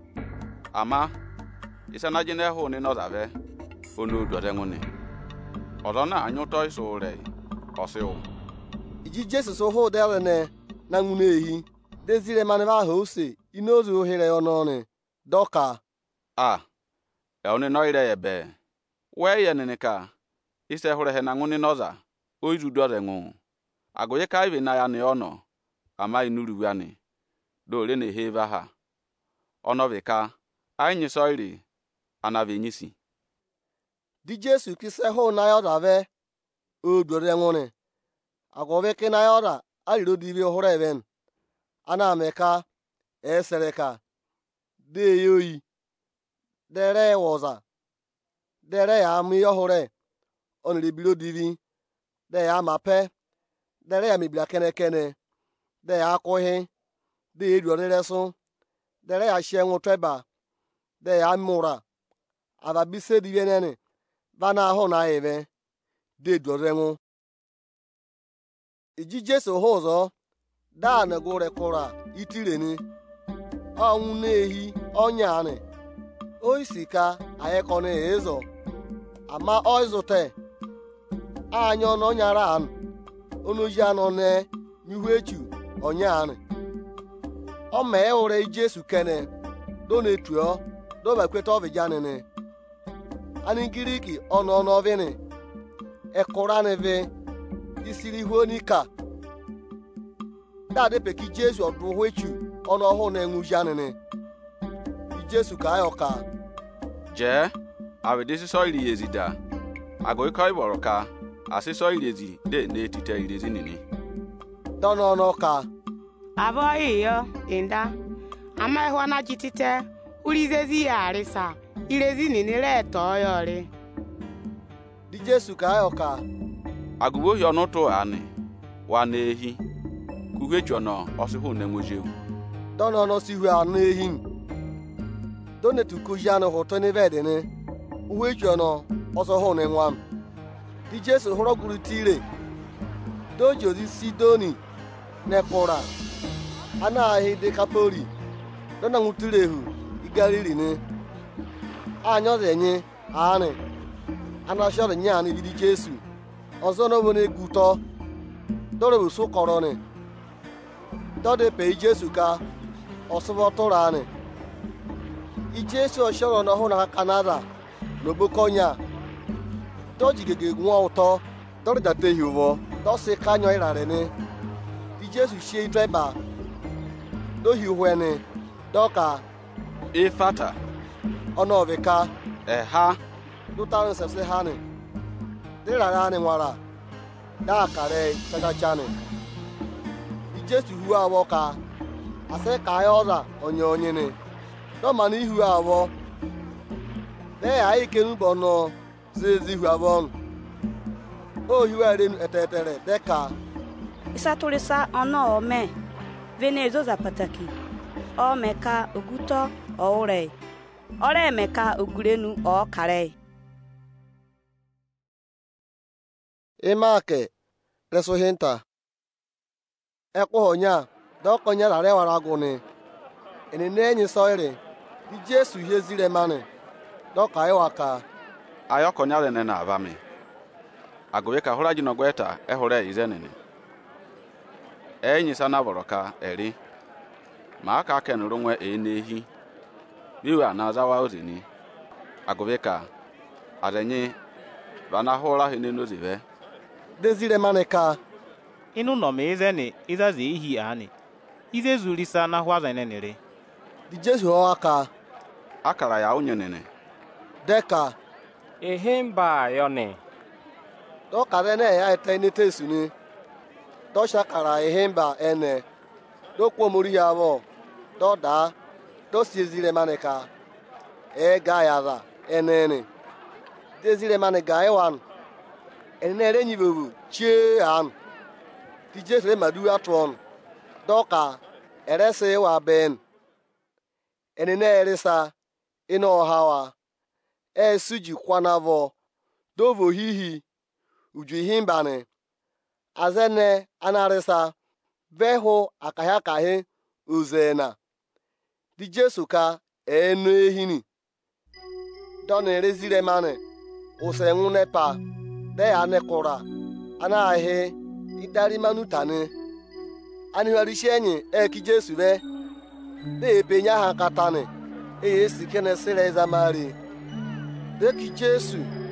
[SPEAKER 5] ama isa na jine ho ni noza ve onu do renwu ni odo na anyuto iso re osiu
[SPEAKER 1] iji Jesu so ho dele ne na ngunu ehi dezire mane ba ho se inozu ohere ono ni doka
[SPEAKER 5] e oni no ire ebe we ye nene ka ise hore he na nguni noza oizu dore ngu agoye ka ibe na ya ni ono ama inuru yani dole ne heva ha ono beka anyi soiri anabe nyisi
[SPEAKER 1] di Jesu kise ho na ya dave o dore ngune agobe ke na ya da aliro dibe hore even ana meka esereka de yoyi dere woza dere ya mi yo hore onri biro divi de ya mape dere ya mi bia kene kene de ya kohe de edu rereso dere ya shenwu tweba de ya mura aba bise divi nene bana ho na eve de dorenwu iji Jesu hozo da na gore kora itireni ọnwụ na-ehi ọnya anị oisika ayekọna ezo ama oizute anya ọnọnyara an onoji anọ ne mihu echu ọnya anị ọ ma ewure Jesu kene do na-etuo do bakweta obijanini ani giriki ọnọ n'ovini ekora neve isiri huonika dade peki Jesu ọdụ echu ọnụ ọhụụ na-enwu janini Jesu ka ayoka
[SPEAKER 5] je awedesi so iri ezida ago iko iboro ka asiso iri ezi de na etite iri ezi nini
[SPEAKER 1] dono no ka
[SPEAKER 9] abo iyo inda ama ihwa na jitite urizezi ya arisa irezi nini le to yori
[SPEAKER 1] di Jesu ka ayoka
[SPEAKER 5] agubo yo no to ani wa na ehi kuhecho no osihu na enwojewu
[SPEAKER 1] dono no sihu anu ehi donetu kujano hoto ne vedene uhecho no oso ho ne nwam di Jesu horo guru tire dojo di Sidoni ne kora ana ahi de kapori dona ngutirehu igariri ne anyo zenye ane ana shoro nya ni di Jesu ozo no bone guto dore bu so korone dode pe Jesu ka osobo torane Jesu oshoro na ho na Canada n'obokonya dojigege nwa ụtọ dọrịdata hiuvo dọsị kanyo irare ni di Jesu shie driver dohi huene doka
[SPEAKER 5] ifata
[SPEAKER 1] ọnọvika
[SPEAKER 5] eha
[SPEAKER 1] dụtara nsepsi ha ni dịrara anyị nwara dakare chachachani di Jesu hu awọ ka asị ka ya ọza onye onye ni dọma n'ihu awọ lee ya ike n'ụbọ nọ zezi hu awọ o hiwere etetere deka
[SPEAKER 16] isaturisa ono ome venezo zapataki o meka oguto ore ore meka ogurenu o kare
[SPEAKER 1] imake resohinta ekwohonya dokonya la rewara guni enenenyi soire di Jesu yezire mane doka iwaka
[SPEAKER 5] ayokonya le na abami agobe ka hora jino gweta ehore izenene enyi sana boroka eri ma aka kenuru nwe enehi biwa na zawa ozini agobe ka adenyi bana hora hinenu zive
[SPEAKER 1] dezire maneka
[SPEAKER 6] inu no me izeni izazi ihi ani ize zurisa na hwaza nenere
[SPEAKER 1] di Jesu aka
[SPEAKER 5] akara ya onyenene
[SPEAKER 1] deka
[SPEAKER 7] ehemba yone
[SPEAKER 1] do kare ne ya eternity suni do shakara ehemba ene do kwomuri ya bo do da do siezire maneka ga yaza enene dezire maneka ewan enere nyibewu chie an di Jesu madu atron do ka erese wa ben enene eresa ino hawa suji kwanavo dovo hihi uju himbane azene anarisa veho akahya kahe uzena di Jesu ka enu ehini don erezire mane usenwu nepa de anekora anahe idari manutane aniharishe enyi eki Jesu be de penya ha katane sikene sire zamari deki Jesu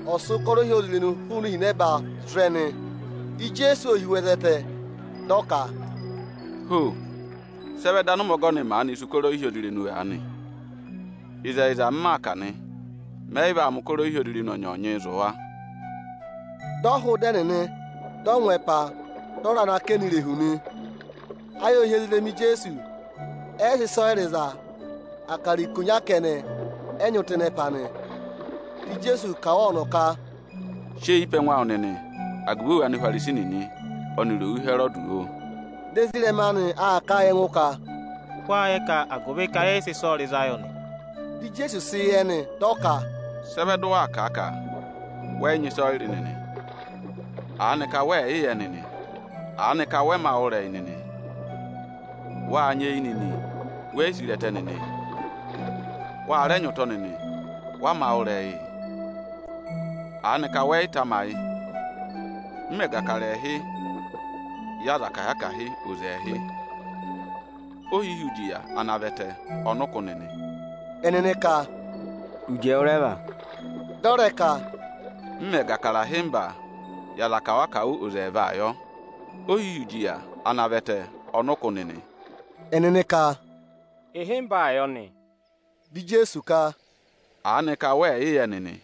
[SPEAKER 1] ọsụkọrọ ihe olilinu hụrụ hineba treni ijesu ohiwezete dọka
[SPEAKER 5] ho sebe danu mogoni ma ni sukoro ihe olilinu ani iza mma kani meiba amukoro ihe olilinu nyonye zuwa
[SPEAKER 1] dọhụ denene dọnwepa dọra na kenire huni ayo ihe olilemi jesu esiso ereza akari kunya kene enyotene pane di jesu kawono ka
[SPEAKER 5] she ipe nwa onene agbu ani farisi nini oniro Herodu o
[SPEAKER 1] desire mani aka enwuka
[SPEAKER 6] kwa ka agobe ka ese sori Zion
[SPEAKER 1] di jesu si ene doka
[SPEAKER 5] sebedo aka wenyi sori nini ane ka we iye nini ane ka we ma ore nini wa anye nini we sirete nini wa are nyoto nini wa ma ore ane ka we tamai mmega karehi yaza ka yakahi uzehi ohi udia anavete onoko nini
[SPEAKER 1] enene ka
[SPEAKER 13] uje oreba
[SPEAKER 1] dore ka
[SPEAKER 5] mmega karahimba yaza ka waka uzeva yo ohi udia anavete onoko nini
[SPEAKER 1] enene ka
[SPEAKER 7] ihimba ayoni
[SPEAKER 1] di jesu ka
[SPEAKER 5] ane ka we iye nini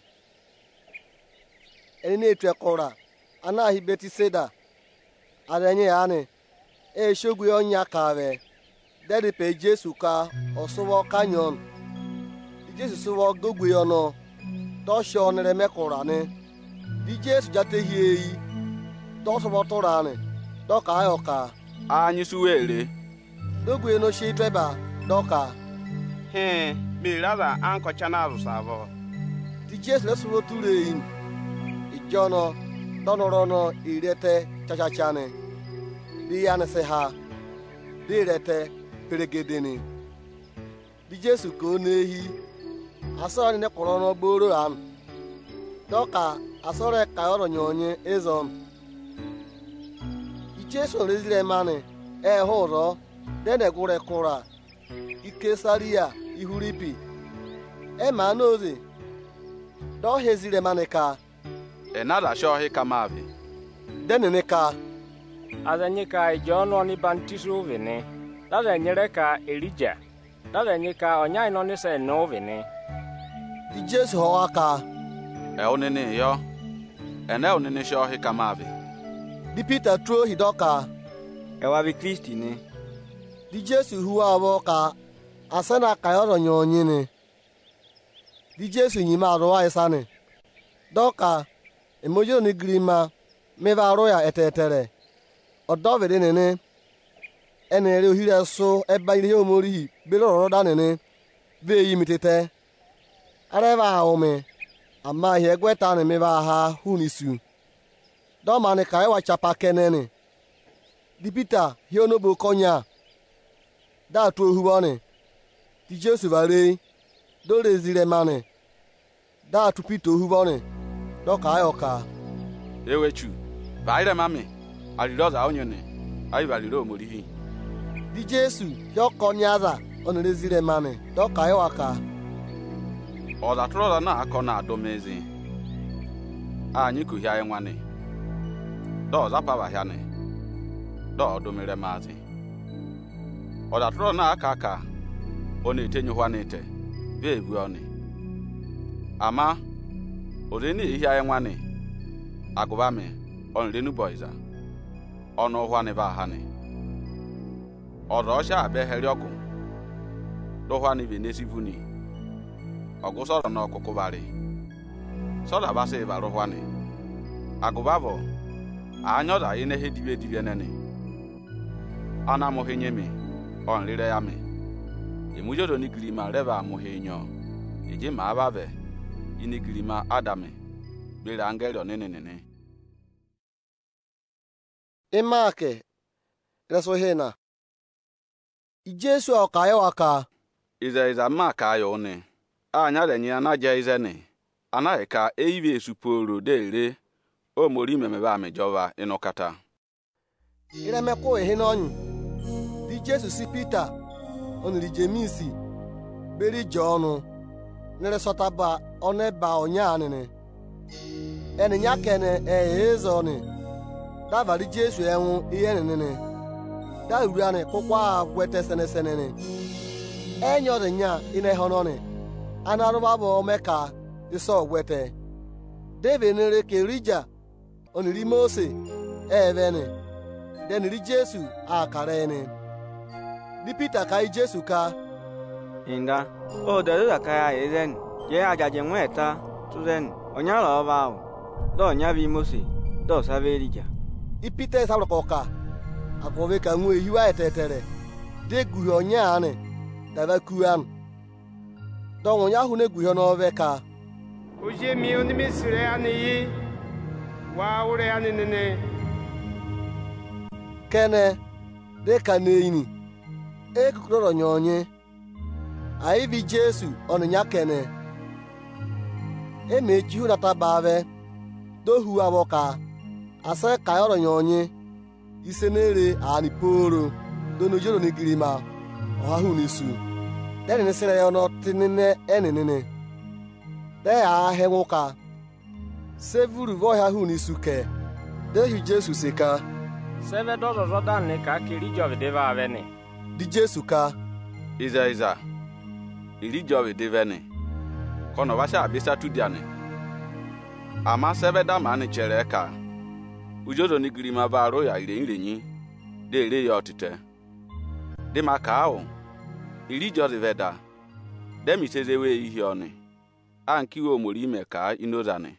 [SPEAKER 1] enene etwekora anahi betiseda arenye ane shogwe onya kawe dedi pe jesu ka osuwo kanyon di jesu suwo gogwe ono do sho nere mekora ne di jesu jate hiei do suwo torane do ka ayoka
[SPEAKER 5] anyi suwere
[SPEAKER 1] gogwe no shi tweba do ka
[SPEAKER 3] mi rada anko chana rusavo
[SPEAKER 1] di jesu lesuwo turein ijono donorono irete chachachane di yanese ha di irete peregedeni di jesu ko nehi asori ne korono gboro an doka asore ka oro nyonye ezon di jesu rezire mane horo dene gure kura ikesaria ihuripi manozi do hezire mane ka
[SPEAKER 5] enada shohi kamavi
[SPEAKER 1] denene ka
[SPEAKER 7] azanye ka ijono ni bantisu vini dada nyere ka Elija dada nye ka onya ino ni se no vini
[SPEAKER 1] di jesu ho aka
[SPEAKER 5] onene yo ene onene shohi kamavi
[SPEAKER 1] di Peter tro hidoka
[SPEAKER 13] ewa bi Kristi ni
[SPEAKER 1] di jesu huwa abo ka asana ka yoro nyonyi ni di jesu nyima aro isane doka emojo ni grima meva aro ya etetere odovede nene enere ohire so eba ile omori belo ro da nene be yi mitete areva ome ama hi egweta ne meva ha hunisu do mane ka ewa chapa kenene di Peter hi onobo konya da tu ohubone di jesu vare do rezire mane da tu Peter ohubone doka ayoka
[SPEAKER 5] ewechu baire mami aliroza onyene ayi baliro omorihi
[SPEAKER 1] di jesu yoko nyaza onrezire mane doka ayoka
[SPEAKER 5] oza troda na akona adomezi anyi kuhia enwane do zapaba hiane do domire mazi oza troda na aka one tenyu hwanete bebu oni ama odeni ihia enwane agubame onrenu boiza ono hwane ba hane odosha abe herioku do hwane bi nesivuni ogusoro na okukubari soda base ba ro hwane agubabo anyoda ine hedibedibie nene ana mohenyemi onrire yame emujodo ni grima reba mohenyo eje ma ababe ini grima adame bere angelo nene
[SPEAKER 1] imake resohena ijesu okayo aka
[SPEAKER 5] iza maka ayo ne anya lenye anaje izene anaika eive suporo dere o mori memeba amejova inokata
[SPEAKER 1] iremeko ehinonyu di jesu si Peter onri jemisi beri jonu nere sotaba oneba onyanene eninya kene ezoni davari Jesu enwu ihe nenene da uriane kokwa gwete senesenene enyo de nya ine honone anaruba bo meka iso gwete David nere ke rija oniri Mose evene deniri Jesu akarene di Peter kai Jesu ka
[SPEAKER 13] inda o de la ka yen ye aja je nweta tuzen onyala oba o do nya bi Mose do saverija
[SPEAKER 1] i Peter sabro koka akove ka nwe hiwa etetere de guho nya ane dava kuan do nya hu ne guho no be ka
[SPEAKER 4] oje mi oni misire ane yi wa ure ane nene
[SPEAKER 1] kene de ka neini e kukuro nyonye ai vi Jesu onu nya kene e meji hu nata bawe do hu aboka asa ka oro nyonye ise nere ani poro do no joro ni girima o hu nisu de ne sere yo no tinene enenene de a henwuka sevuru vo ha hu nisu ke de hu Jesu seka
[SPEAKER 7] sebe do dan ne ka kiri jobe de va avene
[SPEAKER 1] di Jesu ka
[SPEAKER 5] iza iri jobe de vene kono washa abisa tudiane ama sebe da mani chere ka ujodo ni girima baro ya irenyi de ere ya otite de maka ahụ iri jobe veda de mi sezewe ihe oni ankiwe omori ime ka inozane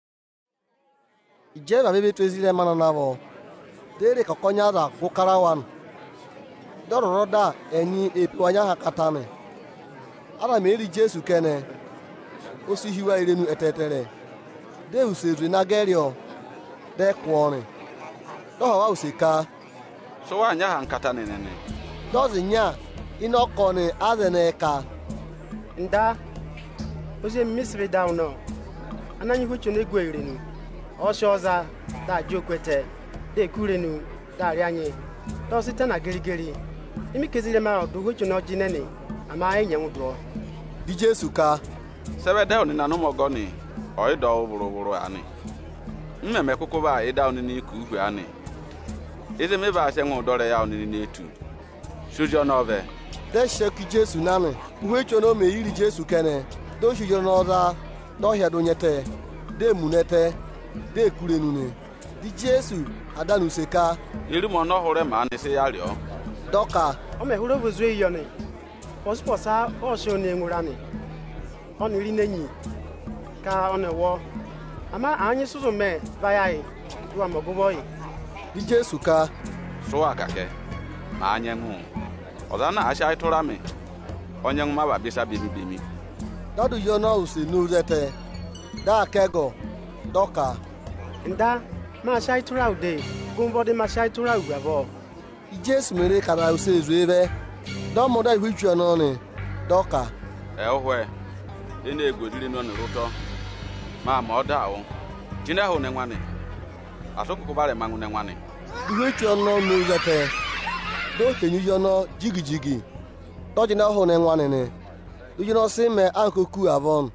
[SPEAKER 1] ijeba bebe twezile mana nabo dere kokonya da gukarawan dororo da enyi epiwanya hakatane ara meri Jesu kene osi hiwa irenu etetere de useri na gerio de kwone do hawa usika
[SPEAKER 5] so wanya hankatane nene
[SPEAKER 1] dozi nya inokone azene ka
[SPEAKER 11] nda oje misiri down no ananyi huchu ne gwe irenu oshoza da jokwete de kurenu da rianye do site na gerigeri imi kezile ma do huchu no jinene ama enye nwudo
[SPEAKER 1] di Jesu ka
[SPEAKER 5] sebe de oni nanu mogoni oido buru ani mmeme kokoba ida oni ni ku hu ani eze meba ase nwudore ya oni ni etu shujo nove
[SPEAKER 1] de sheki Jesu nane huchu no me iri Jesu kene do shujo no da do hia do nyete de munete de kurenune di Jesu adanu seka
[SPEAKER 5] iri mo no hore ma ni se yario
[SPEAKER 1] doka
[SPEAKER 11] o me huro bozu eyone posposa o sho ne ngurani on iri nenyi ka on ewo ama anyi suzu me bayai duwa mogoboyi
[SPEAKER 1] di Jesu ka
[SPEAKER 5] so akake ma anya nhu odana asha itura me onye nma ba bisa bimi
[SPEAKER 1] dodu yo no usi nuzete da kego doka
[SPEAKER 11] nda ma sha itura ude gumbo de ma sha itura ugabo
[SPEAKER 1] Jesu mere kara usi ezuebe do moda ihuchu no ni doka
[SPEAKER 5] ehwe ina egodiri no ruto ma oda o jina ho ne nwane asoko bare mangu ne nwane
[SPEAKER 1] ihuchu no nuzete do kenyu yo no jigijigi do jina ho ne nwane ne do no se me ankoku avon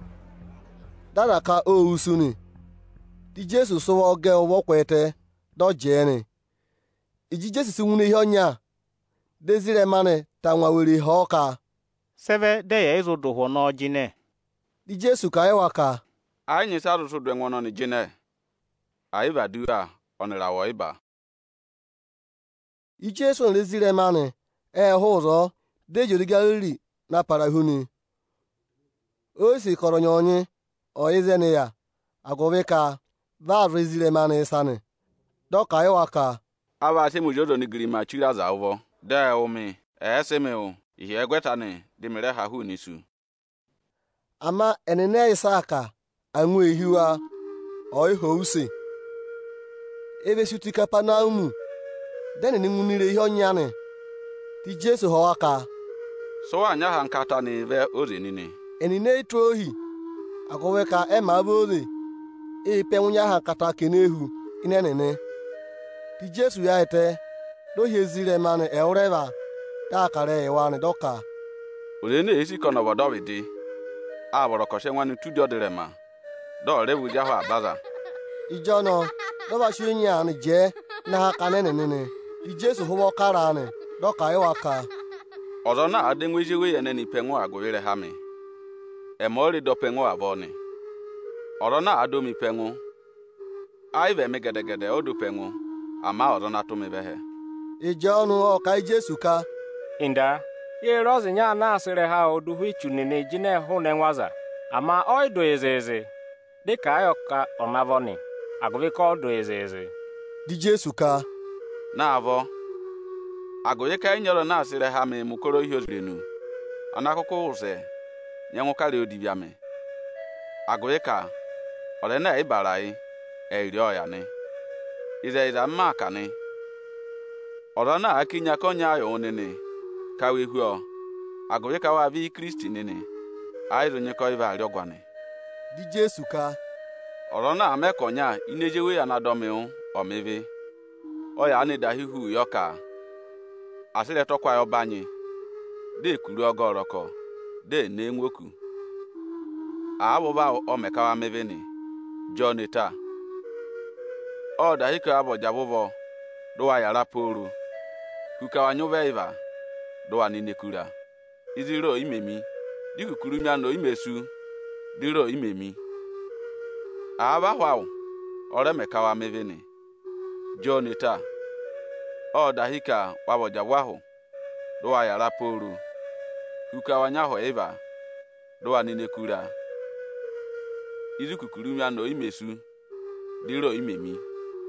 [SPEAKER 1] dada ka o usuni di Jesu so oge owo kwete do jeni iji Jesu si nwune ihe onya dezire mane tanwa were hoka
[SPEAKER 6] sebe de ya izudu ho no jine
[SPEAKER 1] di Jesu ka ewaka
[SPEAKER 5] anyi saru so dwenwo no ni jine aiva dua onira wo iba
[SPEAKER 1] i Jesu lezire mane hụzọ de jorigariri na parahuni o si kọrọ nyonye o izene ya agove ka va rezire mane sane doka ewaka
[SPEAKER 5] aba se mujodo ni grima chira za uvo de omi eseme o ihe egwetani de mere ha hu nisu
[SPEAKER 1] ama enene Isaka anwu ehiwa o iho use ebe sutika panaumu deni ni munire ihe onyane ti Jesu ho aka
[SPEAKER 5] so anya ha nkata ni ve oze nini
[SPEAKER 1] enine itu ohi agowe ka ema boze pe nwunya ha nkata kenehu inenene ti Jesu ya ete do hezire mane eureva da kare ewane doka
[SPEAKER 5] ole ne esi kono bodowidi aboro koshe nwanu tudio direma dọọre buja ho abaza
[SPEAKER 1] ijono doba shunyi an je na ha kanene nene ijesu hubo kara ne doka iwaka
[SPEAKER 5] ọzọ na-adị nwejiwe ya neni penwo agụire ha mi emori do penwo avoni ọrọ na-adọ mi penwo aive me gedegede odu penwo ama ọzọ na tumi behe
[SPEAKER 1] ijono ọka ijesu ka
[SPEAKER 7] inda ye rozi nya na asịrị ha oduhu ichunene jine hụ na nwaza ama oido ezeze dịka ayọka ọmavoni agụvika ọdụ ezeze
[SPEAKER 1] di jesu ka
[SPEAKER 5] na-avọ agụye ka inyoro na asịrị ha mi mukoro ihe ozirenu anakụkọ ụzọ nyenwụkarị odibịa mi agụye ka ọrẹ na ịbara anyị eri ọya ni ize mma aka ni ọrọ na akinya konya ayo onene kawe huo agụye ka wa vi kristi nene aizo nyekọ ibe arịọgwani
[SPEAKER 1] di jesu ka
[SPEAKER 5] ọrọ na ame konya inejewe ya na domiu omebe ọya ni dahihu yoka asịrị tọkwa ya ọbanye de kuru ọgọrọkọ de na-enwoku abụba omekawa meveni John ta ọ dahika abo jabụbọ dowa yara poru kukawa nyove iva dowa ninekura iziro imemi dikukuru miano imesu diro imemi aba hwaw ore mekawa meveni John ta ọ dahika wabo jabwaho dowa yara poru kukawa nyaho iva dowa ninekura izukukuru miano imesu diro imemi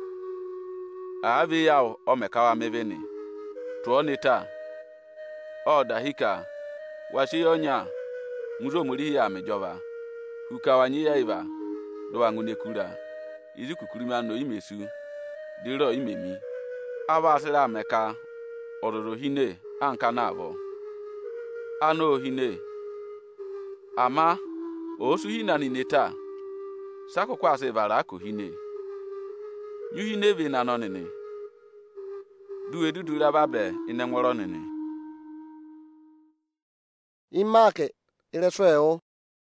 [SPEAKER 5] abi ya omekawa meveni tuo nita ọ dahika washi onya muzo muri ya mejoba kukawanyi ya iba do angunekura izukukuru miano imesu diro imemi aba asira meka ororo hine anka na abo ano hine ama osu hina ni neta sakokwa ase vara akohine nyuhine vi na nonene duwe dudura babe ine nworo nene
[SPEAKER 1] imake iresweo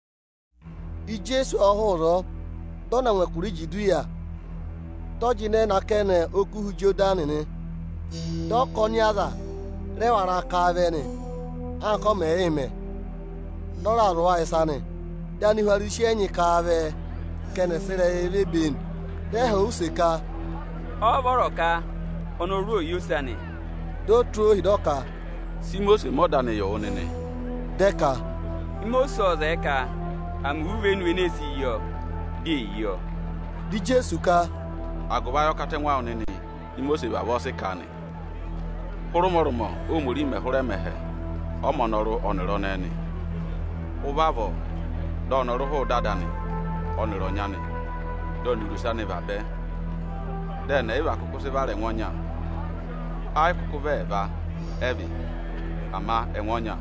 [SPEAKER 1] ijesu ọhụrụ dọna nwekwuru jidu ya tojine na kene okuhu jodanini dokoniaza rewara kaveni anko meime dora ruwa isani dani hwarishi enyi kave kene sere ebin dehe useka
[SPEAKER 12] ọ bọrọ ka ọnọruo yosani
[SPEAKER 1] dotruo hidoka
[SPEAKER 5] simose modane yo onene
[SPEAKER 1] deka
[SPEAKER 12] imoso ọzọ ka amuve nu enesi yo di yo
[SPEAKER 1] di jesu ka
[SPEAKER 5] agụba yọkata nwa onene imose babọsị kani hụrụmọrụmọ omori mehụrụ emeghe ọmọnọrụ ọnụrọ neni ụbavọ dọnọrụ hụ dadani ọnụrọ nyani dọnurusani babe den eba kukusivale nwonya ai kukuveva evi ama enwonya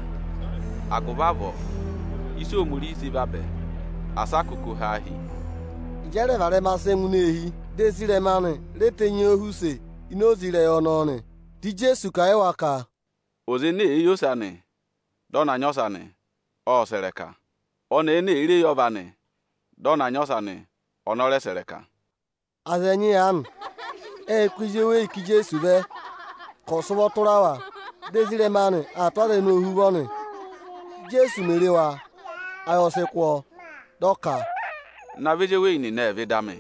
[SPEAKER 5] agụbavọ isi omuri isi babe asakuku hahi
[SPEAKER 1] ijere vare masị mụ n'ehi desire mani retenye ohuse inozire ọnọni di jesu ka ịwa ka
[SPEAKER 5] ozi na-eyosani dọna nyosani ọ sereka ọ na-ere yọvani dọna nyosani ọnọre sereka
[SPEAKER 1] azenyi yan ekwijewe iki jesu be kọsụbọ tụrawa desire mani atọre n'ohubọni jesu merewa ayọsịkwọ dọka
[SPEAKER 5] na vejewe ini na evidami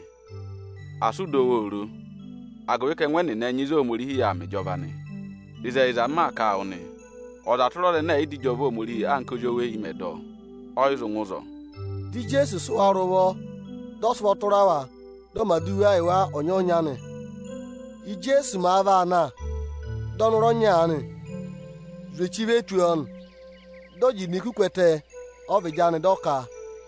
[SPEAKER 5] asudowo oru agụwike nweni na enyizo omori ya amejọvani ize mma ka oni ọdatụrọle na idijọva omori ankojowe imedo ọizụ nwụzọ
[SPEAKER 1] di jesu sụarụwọ dọsụbọ tụrawa dọmaduwa iwa onyonyani ijesu ma ava na dọnụrọ nyani zwechive tuon doji nikukwete ọvijani dọka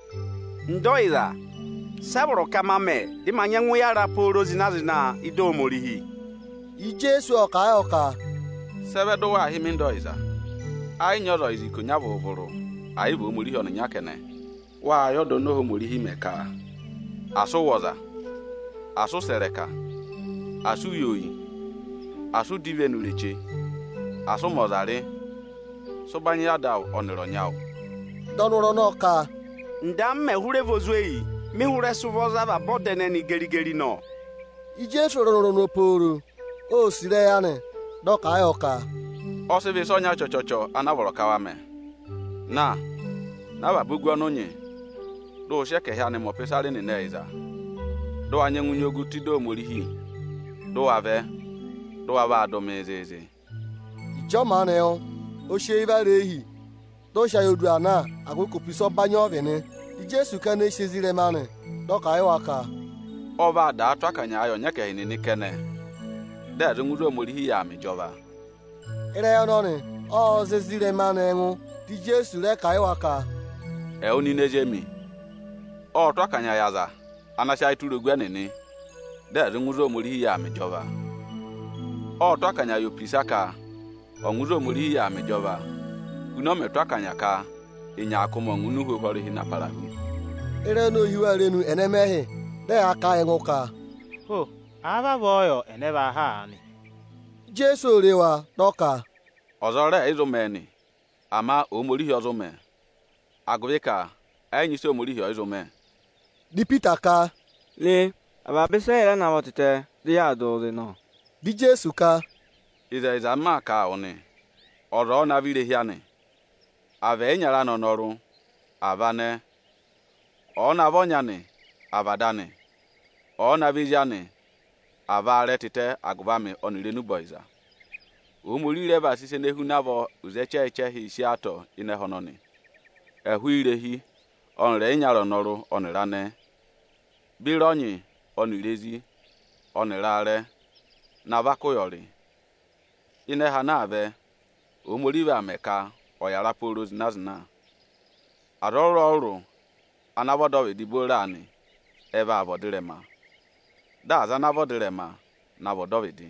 [SPEAKER 3] ndoiza sabro kama me di manyangu ya raporo zina ido morihi
[SPEAKER 1] ijesu ọka
[SPEAKER 5] sebe dowa ahimi ndoiza ai nyoro iziko nyavo oboro ai bo morihi onu nyakene wa yodo no morihi meka aso woza aso sereka aso yoyi aso divenuleche aso mozare so banya da oniro nyao
[SPEAKER 1] donuro n'ọka
[SPEAKER 3] ndam me hure vozueyi mi hure suvoza ba bodene ni gerigeri no
[SPEAKER 1] Jesu roro no poro o sire ya ne doka ayoka
[SPEAKER 5] o se vi sonya chochocho anaboro kawame na ba bugwa nonye do sheke ha ne mo pesare ni neiza do anye nwunyogu tido morihi do ave do aba adomezeze
[SPEAKER 1] Ijoma ne o se ibare ehi do sha yodu ana akoko piso banyo vene Jesu ka na shezire mane doka ayoka
[SPEAKER 5] ọba da atụ akanya ayo nyeke ni kene de nguru omorihi ya mijoba
[SPEAKER 1] ire ya no ni o zezire mane nwu di Jesu le ka ayoka
[SPEAKER 5] e oni nejemi o to akanya yaza anacha ituru gwe nini de nguru omorihi ya mijoba o to akanya yo pisaka o nguru omorihi ya mijoba uno meto akanya ka inya akomo ngunu ho hori hi na parahu
[SPEAKER 1] ire no hiwa renu enemehe de aka enwoka
[SPEAKER 6] ho aba boyo eneba ha ni
[SPEAKER 1] Jesu rewa doka
[SPEAKER 5] ozore izomeni ama omorihi ozome agweka enyi se omorihi ozome
[SPEAKER 1] di Peter ka
[SPEAKER 13] le aba besere na wotite di ya do no
[SPEAKER 1] di Jesu ka
[SPEAKER 5] iza ma ka oni oro na vire hiane ave enyara no noru avane ona vonyane avadane ona vijane avare tite agubame onirenu boiza umurire basise nehu nabo uzeche hisi ato ine hononi ehu irehi onre nyaro noru onirane bironyi onirezi onirare navakoyori ine hanave umurive ameka oyara poros nazna aroro anabodo ediborani ebe abodirema daza nabodirema nabodovidi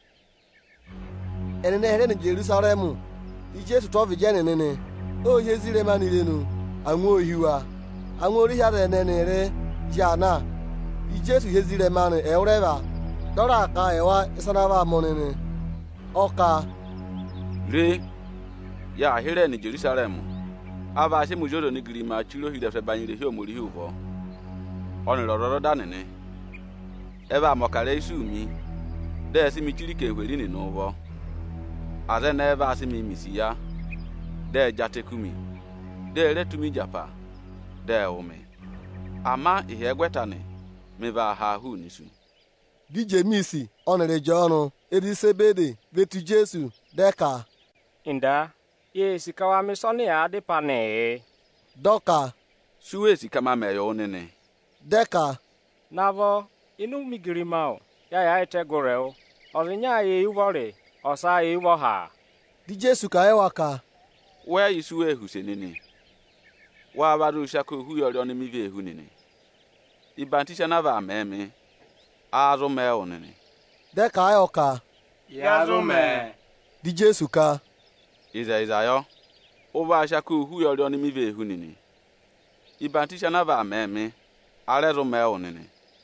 [SPEAKER 1] enene here ni Jerusalem Jesu to vijene nene o yezire manirenu anwo ohiwa anwo ri hare nene re jana Jesu yezire mani eureba dora aka ewa isanaba monene oka
[SPEAKER 5] re ya here ni Jerusalem aba se mujodo ni girima chiro hide fe banyire hi omori ubo onirororo danene ebe amokare isu mi de si mi chirike hweri ni n'ubo aze na ebe asi mi misi ya de jatekumi de retumi japa de ome ama ihe egwetani meba ha hu nisu
[SPEAKER 1] dije misi onere jonu edisebede vetu Jesu deka
[SPEAKER 7] inda ye sikawa mi soni ya de pane
[SPEAKER 1] doka
[SPEAKER 5] suwe sikama meyo onene
[SPEAKER 1] deka
[SPEAKER 7] navo inu migirimao ya ete goreo ozinya ye uvore osa ye uvo ha
[SPEAKER 1] di Jesu ka ewaka
[SPEAKER 5] we isuwe husenini wa baru shako hu yori oni mive hu nini ibantisha na va meme azo me onini
[SPEAKER 1] deka ayoka
[SPEAKER 2] ya zo me
[SPEAKER 1] di Jesu ka
[SPEAKER 5] iza yo uva shako hu yori oni mive hu nini ibantisha na va meme arezo me onini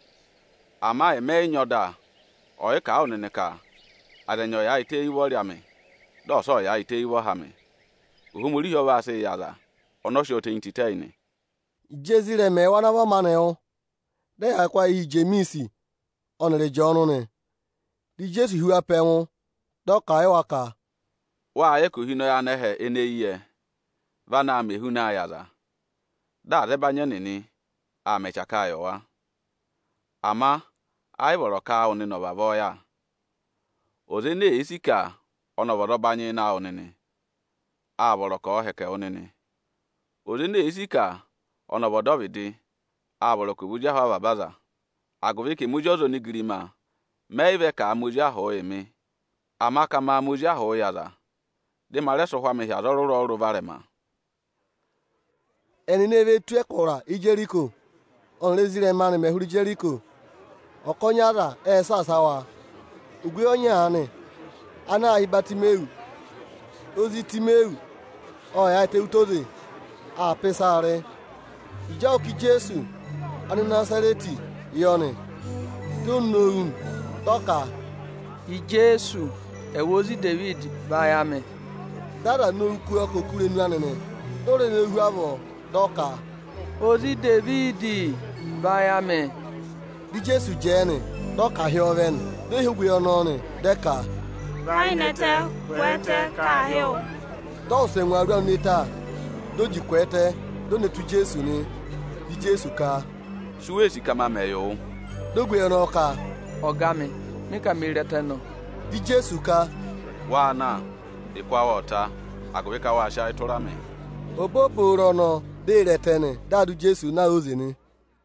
[SPEAKER 5] ama eme nyoda oye ka onini ka adenyo ya ite iwori ame do so ya ite iwo ha me uhumuri yo ba se yala onosho te intitaine
[SPEAKER 1] jezire me wana wa maneo de akwa ije misi onere jonu ne di Jesu hu apenwu doka ewaka
[SPEAKER 5] wa ye ko hino ya nehe eneiye vana mehu na yaza da rebanye nini amechaka yo wa ama ai boro ka oni no babo ya oze ne isika onoboro banye na onini aboro ka oheke onini oze ne isika onobodo vidi aboro ko buja ha babaza agovi ke mujozo ni grima meive ka muja ho emi amaka ma muja ho yaza de mare so hwa me ya roro varema
[SPEAKER 1] enine ve tue kora ijeriko onlezire mani mehuri Jeriko okonyara sasawa ugwe onye ani ana ahibatimeu ozi timeu o ya te utoze a pesare ija oki Jesu ani Nasareti yone tunnoun doka
[SPEAKER 17] i Jesu ewozi David bayame
[SPEAKER 1] dada no nku okokure nu anene dore na ehu abo doka
[SPEAKER 17] ozi David vaya me.
[SPEAKER 1] Di Jesu jeni, doka hioven, de hugwe ononi, deka.
[SPEAKER 16] Vai nete, kwete ka hio.
[SPEAKER 1] Do se nwa nita, do ji kwete, do netu Jesu ni. Di Jesu ka.
[SPEAKER 5] Suwezi kama meyo.
[SPEAKER 1] Dogwe no ka.
[SPEAKER 17] Ogami, mika mirete no.
[SPEAKER 1] Di Jesu ka.
[SPEAKER 5] Wana, ikwa wota, agweka wa sha itorame.
[SPEAKER 1] Oboporo no, de retene, dadu Jesu na ozini.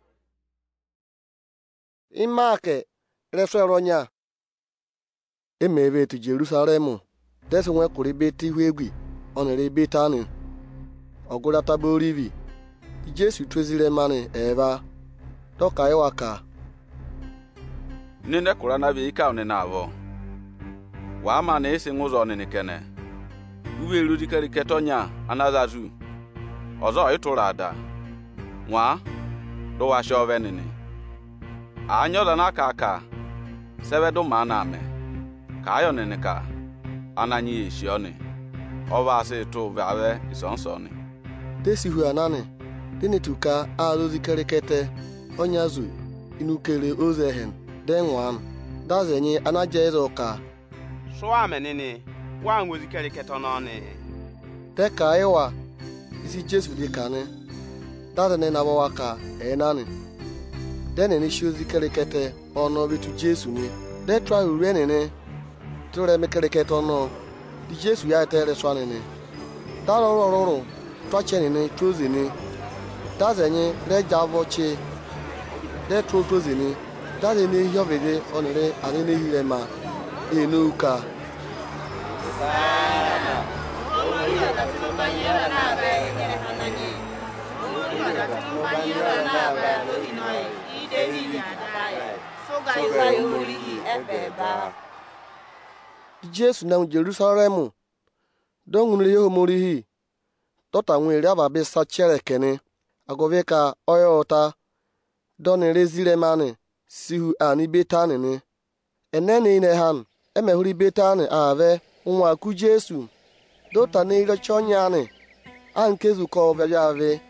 [SPEAKER 1] Imake, resweronya. Emebe tu Jerusalemu. Desu nwe kuri beti hwegwi, onere betani. Ogura taborivi. Jesu twezile mani eva. Doka ewaka.
[SPEAKER 5] Ninde kurana bi ika one na avo. Wa ma na esi nguzo ne kene. Uwe rudi kari ketonya anazazu. Ozo itura ada. Nwa do wa sho venini. Anyo da na aka. Sebe do mana me. Ka ayo ne ka. Ananyi eshi oni. Oba ase to vawe isonso ni.
[SPEAKER 1] Desi hu anane. Dini tuka aluzi kerekete. Onyazu inukele ozehen. Denwan. Dazenye anajezo ka.
[SPEAKER 3] Swa menene. Wa ngozi kerekete onone.
[SPEAKER 1] Teka ewa. Isi Jesu di kane. Dazene na waka enani. Dene ni shozi kerekete ono bitu Jesu ni. De try urenene. Tore me kerekete ono. Di Jesu ya tere swanene. Darororo. Twachenene chozini. Dazenye reja voche. De trotozini. Dazene yovede onere anene hirema. Enuka. Jesu na Jerusalemu. Dongunle yo morihi. Tota nwere ababe sachere kene. Agoveka oyota. Donere zile mane. Sihu ani betane ne. Enene ine han. Emehuri betane ave. Nwa ku Jesu. Dota ne ilo chonyane. Ankezu ko ave.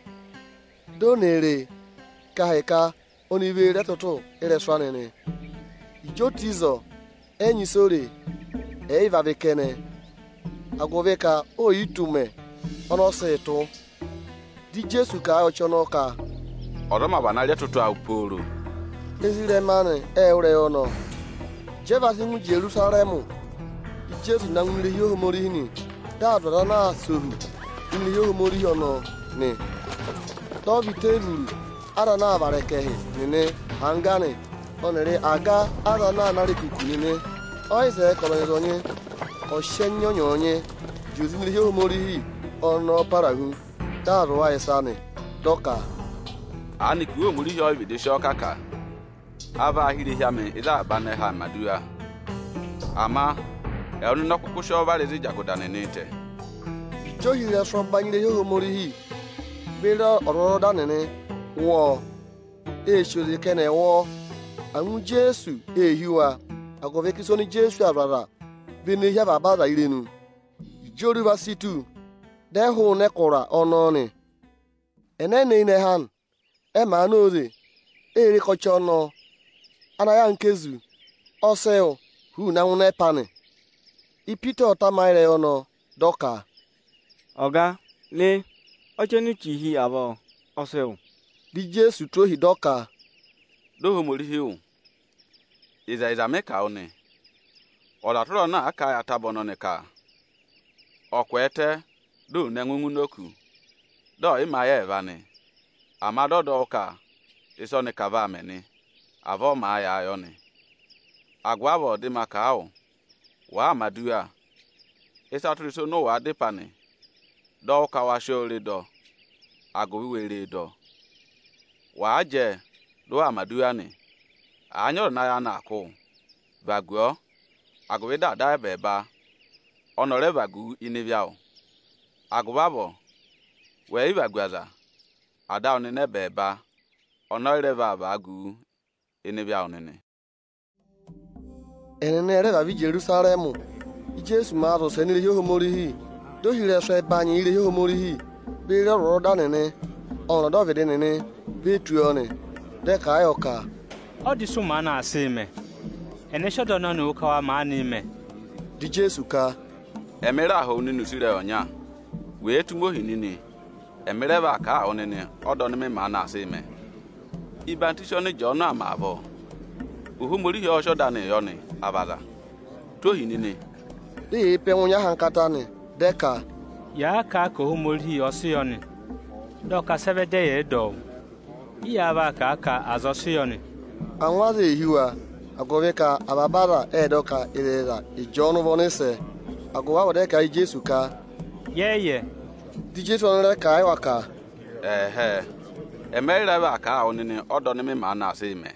[SPEAKER 1] Donere. Kaheka. Onive retoto. Ere swanene. Ijotizo. Enyi sore. Eiva vekene. Agoveka o itume. Ono seto. Di Jesu ka ochono ka.
[SPEAKER 5] Odoma banale tutu aupuru.
[SPEAKER 1] Ezile mane ure ono. Jeva singu Jerusalemu. Di Jesu na ngule yo morini. Da dora na sohu. Ngule yo mori ono ne. To biteburu. Ara na barekehe nene hangane. Onere aga ara na nare kukunene. Oise kolonye. Oshenyo nyonye. Juzimile yo morihi. Ono parahu. Da roa esane. Doka.
[SPEAKER 5] Ani kuwe muri yo vide shoka ka. Ava ahiri hiame ida bane ha madua. Ama eonu no kukusho vale zijagodane nete.
[SPEAKER 1] Johire from banyire yo morihi. Bela oroda nene wo. Eshuri kene wo. Anu Jesu ehiwa. Agoveki soni Jesu abrara. Vini ya baba irenu. Joruba situ. Deho nekora onone. Enene ine han. Ema anoze. Eri kochono. Anaya nkezu. Oseo. Hu na une pane. Ipite otamaire ono. Doka.
[SPEAKER 13] Oga. Le. Ochenu chihi abo. Oseo.
[SPEAKER 1] Di Jesu trohi doka.
[SPEAKER 5] Doho muri hiu. Iza meka one. Olatoro na aka ya tabono ne ka. Okwete. Do nengungu noku. Do ima ya evane. Amado doka. Iso ne kava amene. Avo ma ya ayone. Agwabo di makao. Wa amadua. Isa turiso no wa dipane. Doka wa shole do. Agowi wele do. Wa aje. Do amadua ne. Anyo na ya na ako. Bagwo. Agowi da beba. Onore bagu iniviao. Agwabo. We ibagwaza. Ada onene beba. Onore bagu iniviao nene.
[SPEAKER 1] Enene reba vi Jerusalemu. Jesu maro senile yo morihi. Do hire so ebanye ile yo morihi. Be ro da nene. Ono do vede nene. Be tuone. deka ayoka
[SPEAKER 18] ọ dị suma na asị ime eneshodo nọ n'ụkawa ma n'ime
[SPEAKER 1] di Jesu ka
[SPEAKER 5] emere ahụ ninu sire onya wee tumo hinini emere ba ka onene odo nime ma na asị ime ibantisho ni jono amabo uhumuri yo shoda ne yoni abada to hinini
[SPEAKER 1] di penwunya hankata ni deka
[SPEAKER 18] ya ka uhumuri osiyoni doka sebede ye do iya ba ka azosiyoni
[SPEAKER 1] anwaze hiwa agoveka ababara edoka irera ijono vonese agowa wodeka Jesu ka
[SPEAKER 18] ye
[SPEAKER 1] di Jesu onre ka aywaka
[SPEAKER 5] emere ba ka onene odo nime ma na asị ime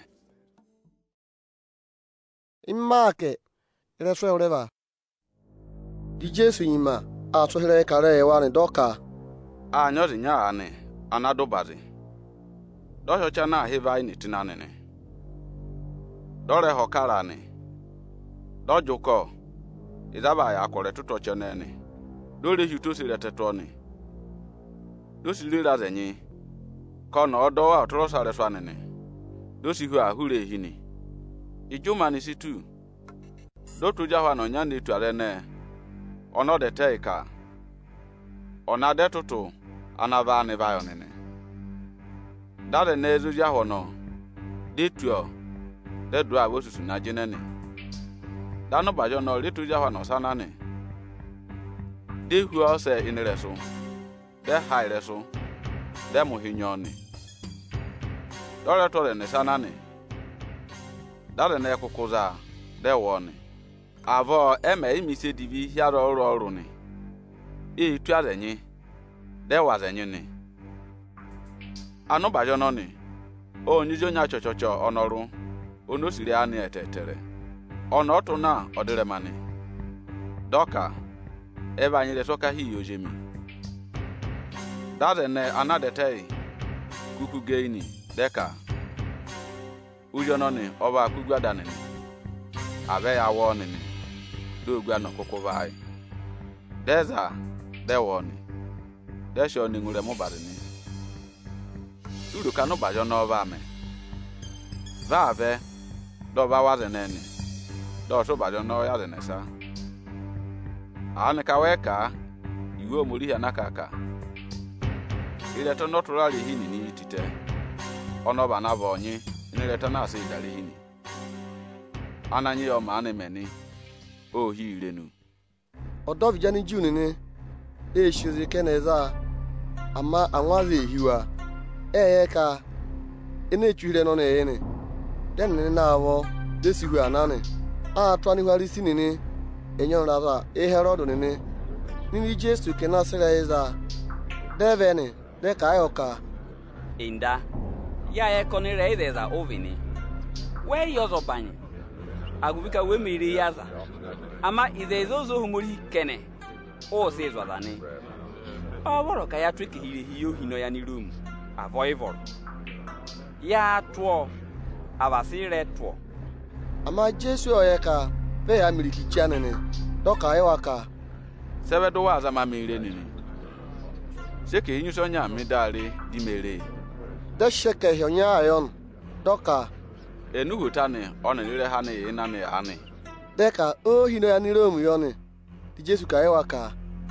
[SPEAKER 1] imake reso oreva di Jesu yima atohere kare wani doka
[SPEAKER 5] anyozi nya ani anadobazi dohocha na hiva ini tinanene dore hokara ni dojuko izaba ya kore tutoche nene dole hitu sire tetoni dosiri razenyi kono odo wa otoro sare swanene dosi hu ahure hini ijuma ni situ dotu jahwa no nya ni tuare ne ono de teika ona de tutu anava ni vayonene dare ne ezu jahwa no dituo de dua wosusu na jenene dano bajo no litu jahwa no sanane de hu ose inireso de haireso de muhinyoni dore tore ne sanane dare ne kukuza de woni avo eme imise divi hiaro ọrụ ni itu azenyi de wazenyi ni anu bajo no ni onyijo nya chochocho onoru onosiri ani etetere onotu na odiremani doka ebe anyị lesoka hi ojemi dare ne anadetei kuku geini deka ujo no ni oba kugwada ni abe ya wo ni do gwa no kokobai deza de wo ni desho ni ngure mo bari ni suru kanu bajo no ba me va ave do ba wa zeneni do so bajo no ya zenesa ane kaweka iwe omuri ya nakaka ile to naturally hini ni tite ono ba na ba onyi ni leta na ase idare hini ananyi o ma na meni o hi irenu
[SPEAKER 1] odo vijani juni ni shizi keneza ama anwaze hiwa ka ene chuire no na yene den ni na awo desi hu anane a twani hwari sinini enyon rara Herod ni Jesu kena sereza deveni de kayoka
[SPEAKER 12] inda ya ekoni reizeza ovini we yozo banyi agubika we miri yaza ama izezozo humuri kene o sezwa dani aworo ka ya trick hiyo hino ya ni room avoivor ya tuo abasire tuo
[SPEAKER 1] ama Jesu oyeka pe ya miriki chanene doka aywaka
[SPEAKER 5] sebedo waza mamire nini seke inyuso nya midare dimere
[SPEAKER 1] de sheke hyonya ayon doka
[SPEAKER 5] enugu tane onere ha ne ina ne ani
[SPEAKER 1] deka o hino ya ni romu yoni di Jesu ka aywaka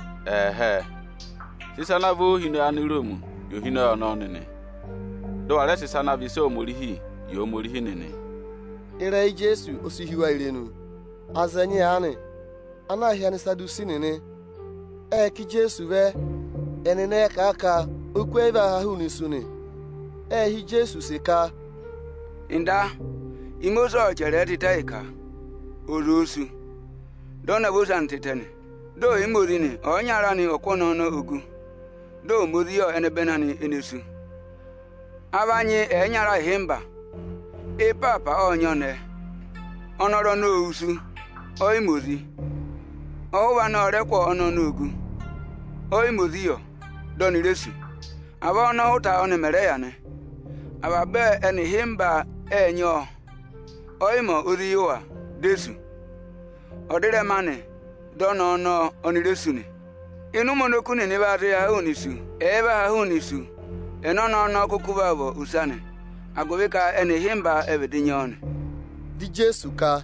[SPEAKER 5] sisa na vo hino ya ni romu yo hino ya no nene do are sisa na vi so morihi yo morihi nene
[SPEAKER 1] ire Jesu osihiwa irenu azenye ani anahia ni sadusi nene ki Jesu ve enene kaka okweva ha hu ni suni hi Jesu sika
[SPEAKER 10] inda imoso chere titaika orusu dona bosan titene do imorini onyara ni okono no ogu do modio enebenani enesu abanye enyara himba papa onyone onoro no usu oimozi owa na orekwo ono n'ogu oimoziyo doniresu aba ono huta oni mere ya ne aba be eni himba enyo oimo uriwa desu odire mane dono no oniresu ni inu monoku ni ba ya unisu eba ha unisu eno no no kukuba bo usane agobe ka ene himba evidinyon
[SPEAKER 1] di Jesu ka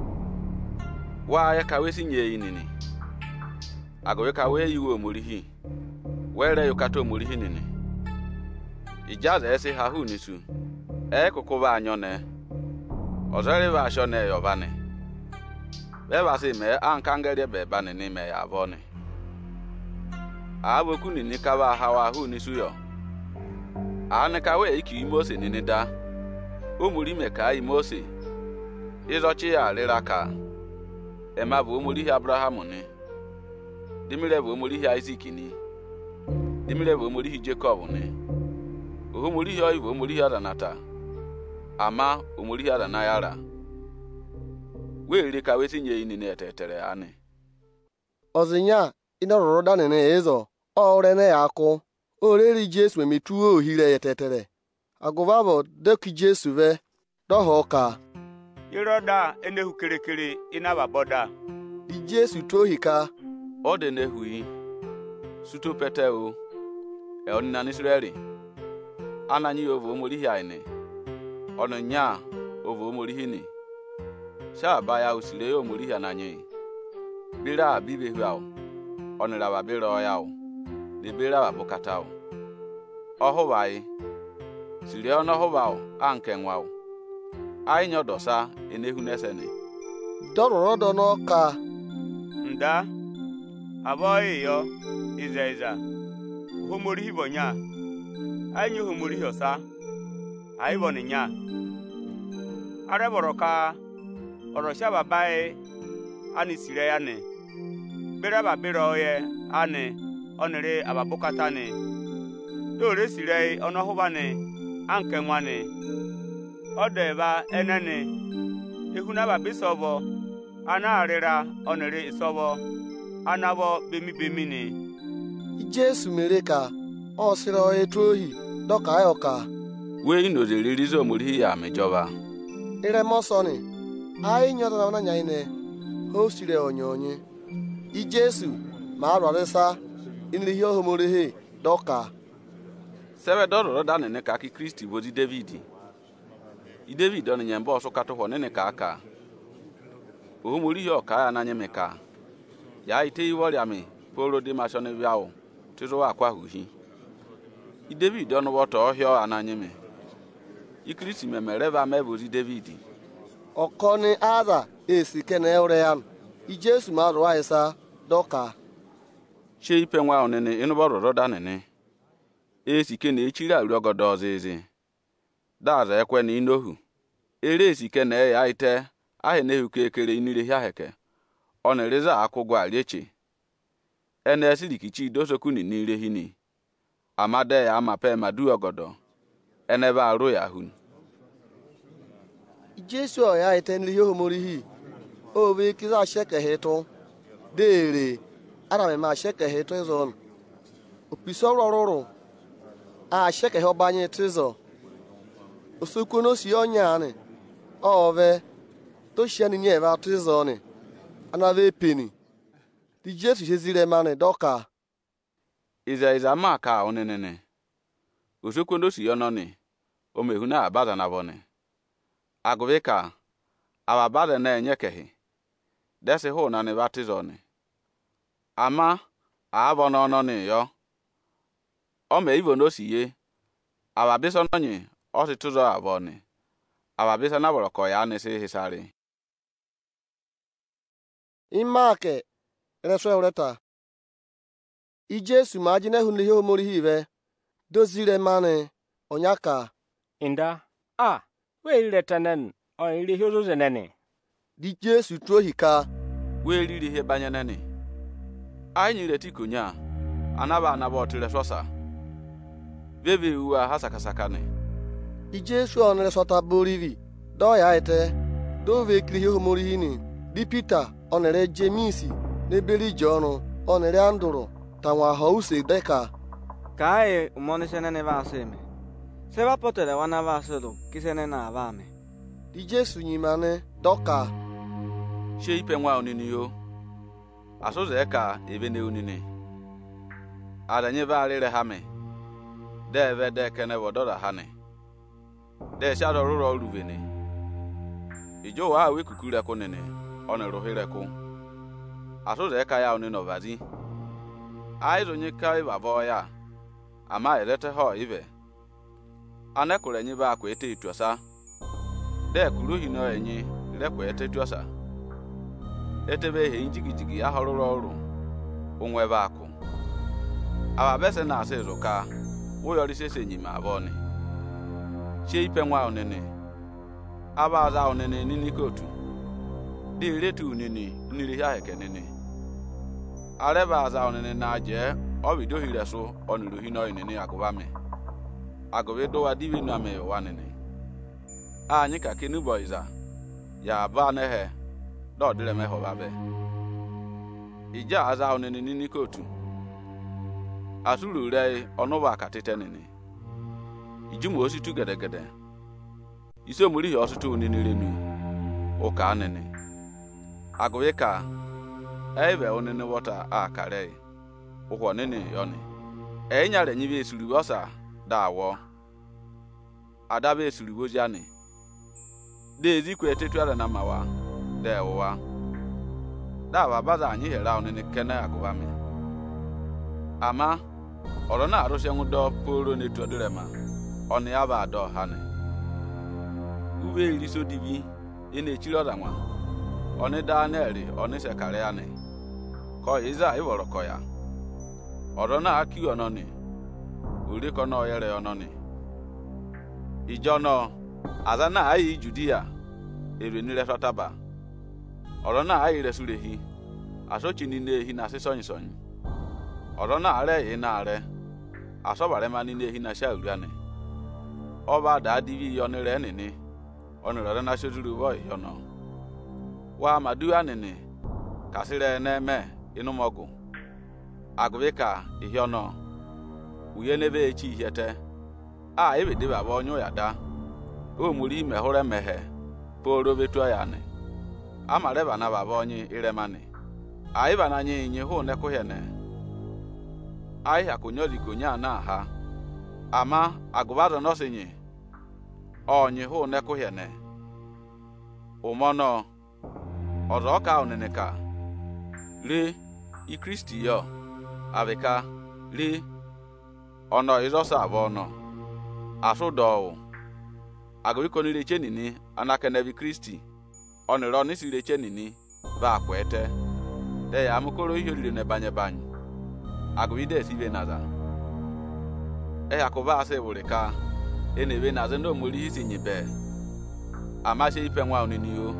[SPEAKER 5] wa ya ka wesi nye inini agobe ka we yiwo murihi were yukato murihi nini ijaza ese ha hu nisu kokoba anyone ozere ba shone yobane be ba se me ankangere be bane ni me ya bone aboku nini ka ba hawa hu nisu yo ane ka we iki Mose nini da omuri me ka Mose izochi ya rira ka ema bụ omuri Abraham ni dimire bụ omuri Isaac ni dimire bụ omuri Jacob ni omuri yo bụ omuri Adanata ama omuri Adanayara were ka wetinye ini na-etetere ani
[SPEAKER 1] ozinya inororo danene ezo ore ne akụ oreri Jesu metuo ohire etetere agụbabo deki Jesu ve doho ka
[SPEAKER 3] iroda enehu kerekere inaba boda
[SPEAKER 1] di Jesu tohika
[SPEAKER 5] ode nehui suto peteo onna ni Israeli ananyi ovo omuri hiane ononya ovo omuri hini shaba ya usire omuri hiananyi bira bibe hwao onira ba bira yao de bira ba bokatao ohobai sire ono hobao anke nwao ai nyodosa enehu nesene
[SPEAKER 1] dororo no ka
[SPEAKER 3] nda aboyi yo iza homori hibonya anyi homori hosa ai boninya are boroka orosha babae ani sire ya ne bere ba bere oye ane onere ababukata ne dore sire ono hobane anke nwane odeba enene ihuna ba bisobo ana arira onere isobo anabo bemi ne
[SPEAKER 1] Jesu mere ka o sire oye tohi doka ayoka
[SPEAKER 5] we inoze ririzo muri ya mejoba
[SPEAKER 1] ire mosoni ai nyoda na nyaine ho sire onyonye i Jesu ma araresa inrihi ohomorihe doka
[SPEAKER 5] sebe dororo danene ka ki Kristi bozi David David on nyemba osokato ho nene ka aka ohomorihe oka ya nanye meka ya ite iwori ami polo de mashone biawo tizo akwa huhi David on woto ohio ananye me Kristi memereva mebozi David
[SPEAKER 1] okoni aza esike na ewre ya i Jesu ma ro aisa doka
[SPEAKER 5] che ipe nwa onene inuboro danene esike na echiri aru ogodo ozeze daza ekwe na inohu ere esike na ya ite ahe na ehuke ekere inire hia heke onereza akugwa rieche ene esirikichi dosoku ni nire hini amade ya amape madu ogodo ene ba aru ya hun
[SPEAKER 1] Jesu ya ite nrihi ohomorihi obe kiza sheke heto dere ara me ma sheke heto izon opiso rororo a sheke ho banye trizo osukono si onya ani ove to shani ni eva trizo ni anave peni di Jesu jezire mane doka
[SPEAKER 5] iza maka onenene osukono si ononi o mehuna abaza na bone aguvika ababade na enyekehi desi hu na ni batizoni ama abono no ni yo o me ivo no siye ababiso no nyi o si tuzo aboni ababisa na boroko ya ni si hisari
[SPEAKER 1] imake reso ureta i Jesu ma ajine hu ni omori hive dozire mane onyaka
[SPEAKER 7] inda we retenen o iri hozo zenene
[SPEAKER 1] di Jesu trohika
[SPEAKER 5] we riri he banyanene anyị retikunya anaba otire sosa bebe uwa hasakasakane
[SPEAKER 1] i Jesu onere sota borivi do ya ite do ve kiri homori hini di Peter onere Jemisi nebeli John onere Anduru tanwa hause deka
[SPEAKER 13] kai umonisene ne vaseme se va potere wana vaselo kisene na avame
[SPEAKER 1] di Jesu nyimane doka
[SPEAKER 5] she ipe nwa onini yo asoze ka ebene onini adanye va rere hame deve de kene wodora hane de shadow ro ruvene ijo wa we kukure ko nene on rohere ko aso de ka ya oni no vazi ai ro nyika iba boya ama elete ho ibe anekure nyi ba kwa ete ituasa de kuru hino enyi lekwa ete ituasa etebe he njigijigi ahororo ọrụ onwe ba akụ aba bese na ase roka wo yori sese nyima aboni che ipe nwa onene aba aza onene nini kotu di retu nini niri ha hekenene areba aza onene na je obido hireso onuru hino onene agoba me agobe do adibi na me wanene anyi ka kenu boiza ya ba ne he do dire me ho babe ija aza onene nini kotu asulu rei onuba katete nene ijumo ositu gedegede iso muri ositu nini renu oka nene agobe ka ebe onene wota akare ukwo nene yoni enyare nyibe esuru bosa dawo adabe esuru bojani dezi kwetetu ara na mawa dewa dawa baza anyi hera onene kene agoba me ama ọ̀rọ̀ náà arụsị nwụdọ poro n'etu ọdịrịma ọnụ ya bụ adọ ha ne uwe iriso dibi ị na-echiri ọdanwa ọnụ daa na-eri ọnụ sekara ya ne kọ ịza ịwọrọ kọ ya ọ̀rọ̀ náà akị ọnọni orikọ na ọyere ọnọni ijọ nọ aza na ayi Judia ere nire flataba ọ̀rọ̀ náà ayi resurehi asochi nile ehi na asịsọnyịsọnyị ọ̀rọ̀ náà rẹ̀ yìí náà rẹ̀ asọ́bàrẹ́ máa ní ehi náà ṣáàlúwà ní ọba àdáàdìbí ìyọni rẹ̀ nìní ọ̀nà rẹ̀ náà ṣojúrú wọ́ ìyọnà wà màdúwà nìní kàsírẹ̀ ẹ̀nẹ́mẹ́ inú mọ́gù àgùbíkà ìyọnà wùyé n'ebe echi ìhẹ́tẹ́ a ebèdè bàbá ọnyụ yàdá o mùrí mẹ̀húrẹ́ mẹ̀hẹ̀ pòrò betu ya ní amarẹ́bà na bàbá ọnyị ìrẹ́mánì àyíbà na nye ìnyị hụ nẹ́kụhịẹ̀nẹ́ ai akunyozi kunya na ha ama agubado nosinyi onyi hu ne kuhene umono oroka oneneka ri i Kristi yo abeka ri ono izosa abono asudo agubiko ni leche nini anakene bi Kristi oniro ni si leche nini ba kwete de ya mukoro ihorire ne banye agụide sibe naza yakoba ase burika enebe naza ndo muri isi nyibe amashe ipe nwa onini o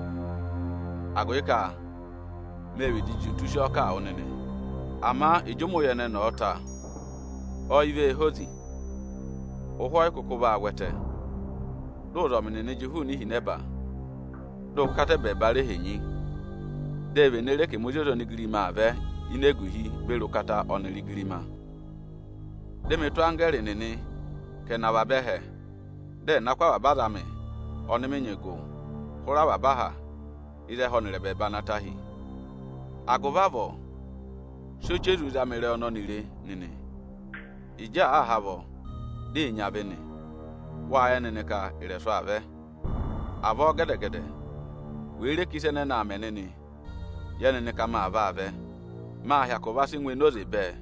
[SPEAKER 5] agụika mewi diju tushoka onene ama ijumo yene na ota o ive hozi ohwa ikukuba wete do ro menene jihu ni hineba do katebe bare henyi debe nereke mojojo ni grima ave ineguhi berukata onirigirima demetu angere nini kena babehe de nakwa babadame onimenyego hura babaha ile honirebe banatahi aguvavo socheru zamere ononire nini ija ahavo de nyabene wa nene ka ireso ave avo gedegede were kisene na ameneni yenene kama ave ma Yakoba si nwe nozi be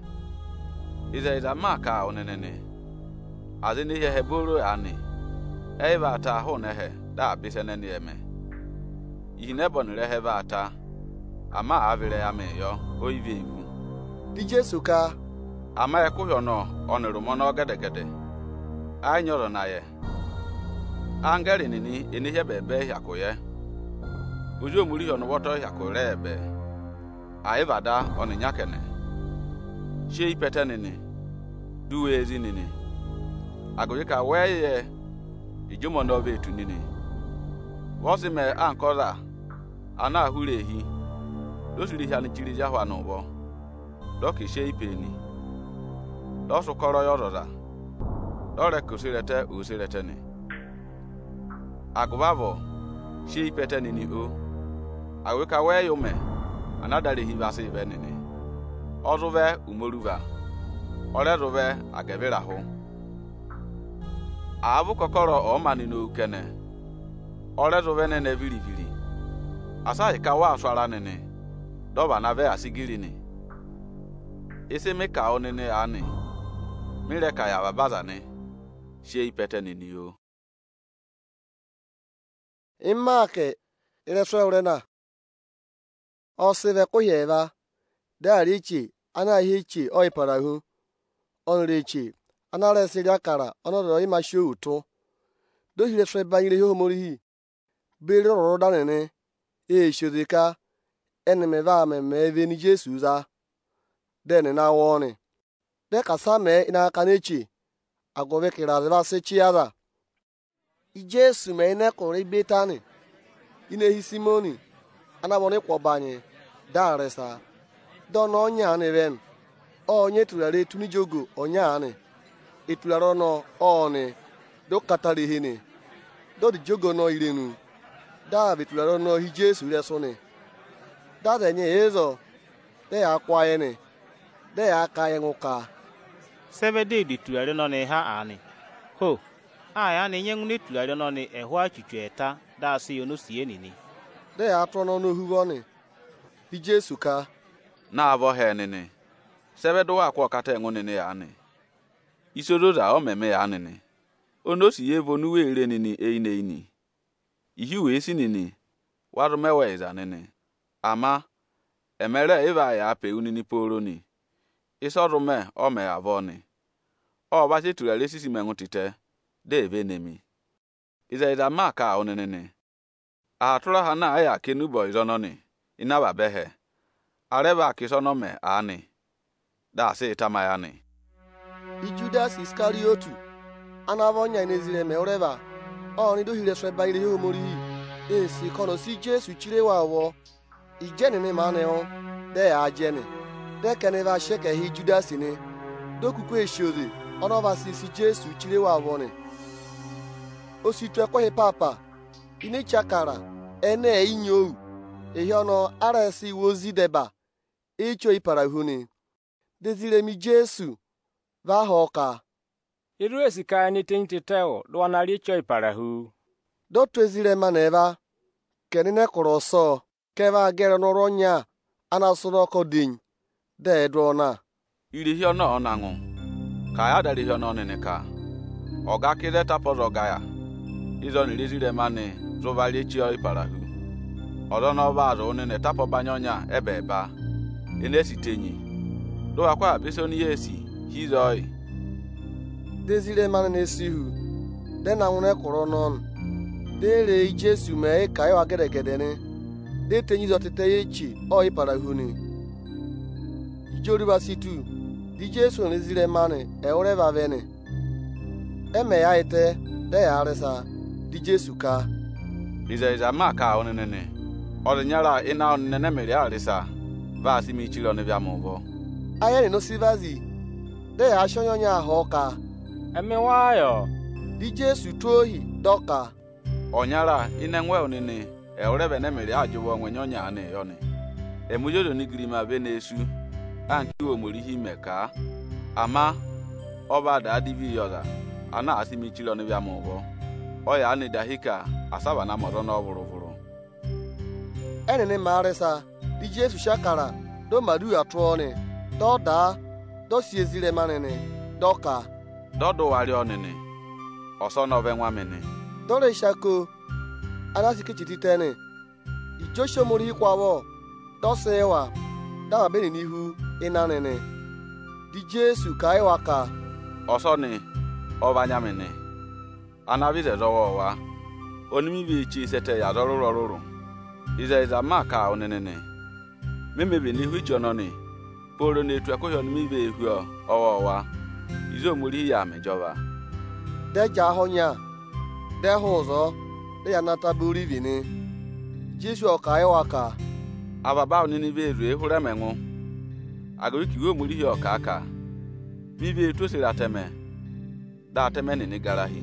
[SPEAKER 5] iza maka onenene azini he heboro ani eba ta ho ne he da bisene ne eme ihine bonre he ba ta ama avire ya me yo oyive ibu
[SPEAKER 1] di Jesu ka
[SPEAKER 5] ama ekuhyo no oniru mo no gedegede anyoro na ye angere nini eni he bebe Yakoye ujo muri ho no woto Yakore ebe aivada oninyakene shei petenini duwezi nini agụyika weye ijumo n'obe etu nini wosime ankora ana ahụrụ ehi dosiri ihe anịchiri jahwa n'ụbọ doki shei peni dosukọrọ ya ọrọra dore kusirete usireteni agụbavo shei petenini o agụyika weye ume anadare hibase ibenini oruve umoruva oreruve agevirahu abu kokoro o mani no kene ore zo vene ne vili asa ka wa aswara nene doba na ve asigiri ni ese me ka onene ani mire ka ya babaza ne she ipete ni yo
[SPEAKER 1] imake ile swelena osive kuyeva darichi anahichi oiparahu onrichi anaresiria akara ọnọdụ ịmachi ụtụ dohire sọ banyere ihe omorihi bere rọrọ danene eshozika enemeva ameme eve ni Jesu za dene na woni de kasame ina kanechi agove kira se chiara Jesu me ne kori betani ine hisimoni anaboni kwobanye daresa dono onya neven onye turare tunijogo onya ane etularo no one do katari hini do di jogo no irenu da betularo no hi Jesu resone da denye ezo de akwaye ne de akaye nguka
[SPEAKER 6] sebede di tulare no ne ha ani ho aya ne nyen ne tulare no ne eho achuchu eta da se yo no sie nini
[SPEAKER 1] de atro no no hugo ne hi Jesu ka
[SPEAKER 5] na abo he nini sebedo wa kwa kata enwo nini ya ani isoro da o meme ya nini ono si yevo nuwe ire nini ini ihi we si nini waru mewe za nini ama emere eva ya pe unini poro ni isoro me o me avoni o ba ti turale sisi menwutite de ebe nemi iza maka onene atura ha na ya kenu boy zononi inaba behe areba kisono me ani da se tamayani
[SPEAKER 1] Judas Iskariotu anavonya inezire me oreva oni do hire swe bayire ho mori esi kono si Jesu chirewa wo ijene ne mane o de ajene de keneva sheke hi Judas ni dokuku eshode onova si Jesu chirewa wo ne ositu ekwe papa ini chakara ene inyo ehi ono arasi wozi deba icho iparahuni desire mi Jesu va hoka
[SPEAKER 7] iru esika ni tintiteo do na ri cho iparahu
[SPEAKER 1] do twezire maneva kenine koroso keva gere no ronya anasuro kodin de drona
[SPEAKER 5] iri hi ono onangu ka ya dari hi ono neneka oga kire tapozo gaya izo ni resire mane zovali chi iparahu odo no ba zo nene tapo banyonya ebeba enesitenyi do akwa biso ni yesi hizoi
[SPEAKER 1] desire mane nesihu de na nwure koro non de re Jesu me ka yo agedegede ne de tenyi zo tete echi o iparahu ni ijoruba situ di Jesu nesire mane e oreva vene eme ya ite de ya aresa di Jesu ka
[SPEAKER 5] iza maka onene odinyara ina onene mere aresa va simi chilo ne bia mobo
[SPEAKER 1] ayere no sivazi de ya shonyonya ahoka
[SPEAKER 7] emewayo
[SPEAKER 1] di Jesu tohi doka
[SPEAKER 5] onyara inenwe onene e orebe ne mere ajubo onwenyonya ane yone emujodo ni grima be nesu anki wo mori hi meka ama oba da divi yoda ana asimi chilo ne bia mobo oya ani dahika asaba na modo no buruburu
[SPEAKER 1] enene maresa di Jesu shakara do madu atone do da do siezire manene doka
[SPEAKER 5] dodo wari onene oso no be nwa mene
[SPEAKER 1] dore shako anasike chititene ijosho muri kwawo do sewa da be ni hu inanene di Jesu kai waka
[SPEAKER 5] oso ni obanya mene anabize zowo wa onimi bi chi sete ya rororo iza maka onene memebe ni hu jono ni poro na etu akohyo onimi bi ehu owowa izo muri ya mejoba
[SPEAKER 1] deja honya de hozo de ya nata buri vini Jesu okai waka
[SPEAKER 5] ababa onini bi eru ehura menwu agoriki wo muri ya okaka bibi etu sira teme da teme ni garahi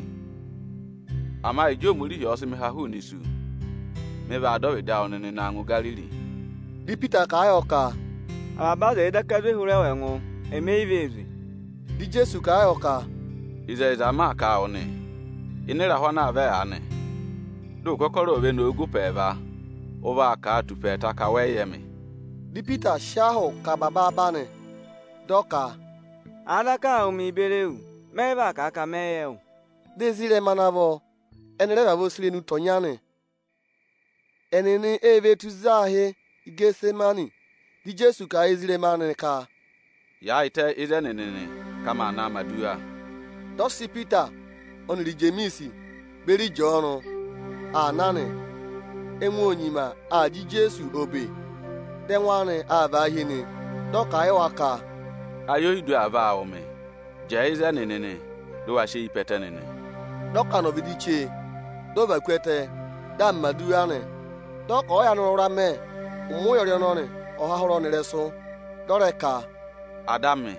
[SPEAKER 5] ama ijo muri ya osimi ha hu nisu mebe adowe da onini na angu Galili
[SPEAKER 1] di Peter kai oka
[SPEAKER 13] ababa de da kabe hure wenwu eme ivezi
[SPEAKER 1] di Jesu kai oka
[SPEAKER 5] iza maka oni inira hwana ave ane do kokoro be no gu peva ova ka tupeta ka weyemi
[SPEAKER 1] di Peter shaho ka baba bane doka
[SPEAKER 13] Adaka umi bereu meba ka meyeu
[SPEAKER 1] desire manavo enere babo sire nu tonyane enene eve tuzahe igesemani di Jesu ka ezire mane ka
[SPEAKER 5] ya ite ize nenene kama na madua
[SPEAKER 1] dosi Peter oniri Jemisi beri John anane enwe onyima aji Jesu obe denwane ava hini doka ewaka
[SPEAKER 5] ayo idu ava ome je ize nenene do wa she ipete nene
[SPEAKER 1] doka no bidiche do ba kwete da madua ne doka o ya no ra me umu yori no ne o ha horo ne reso doreka
[SPEAKER 5] adame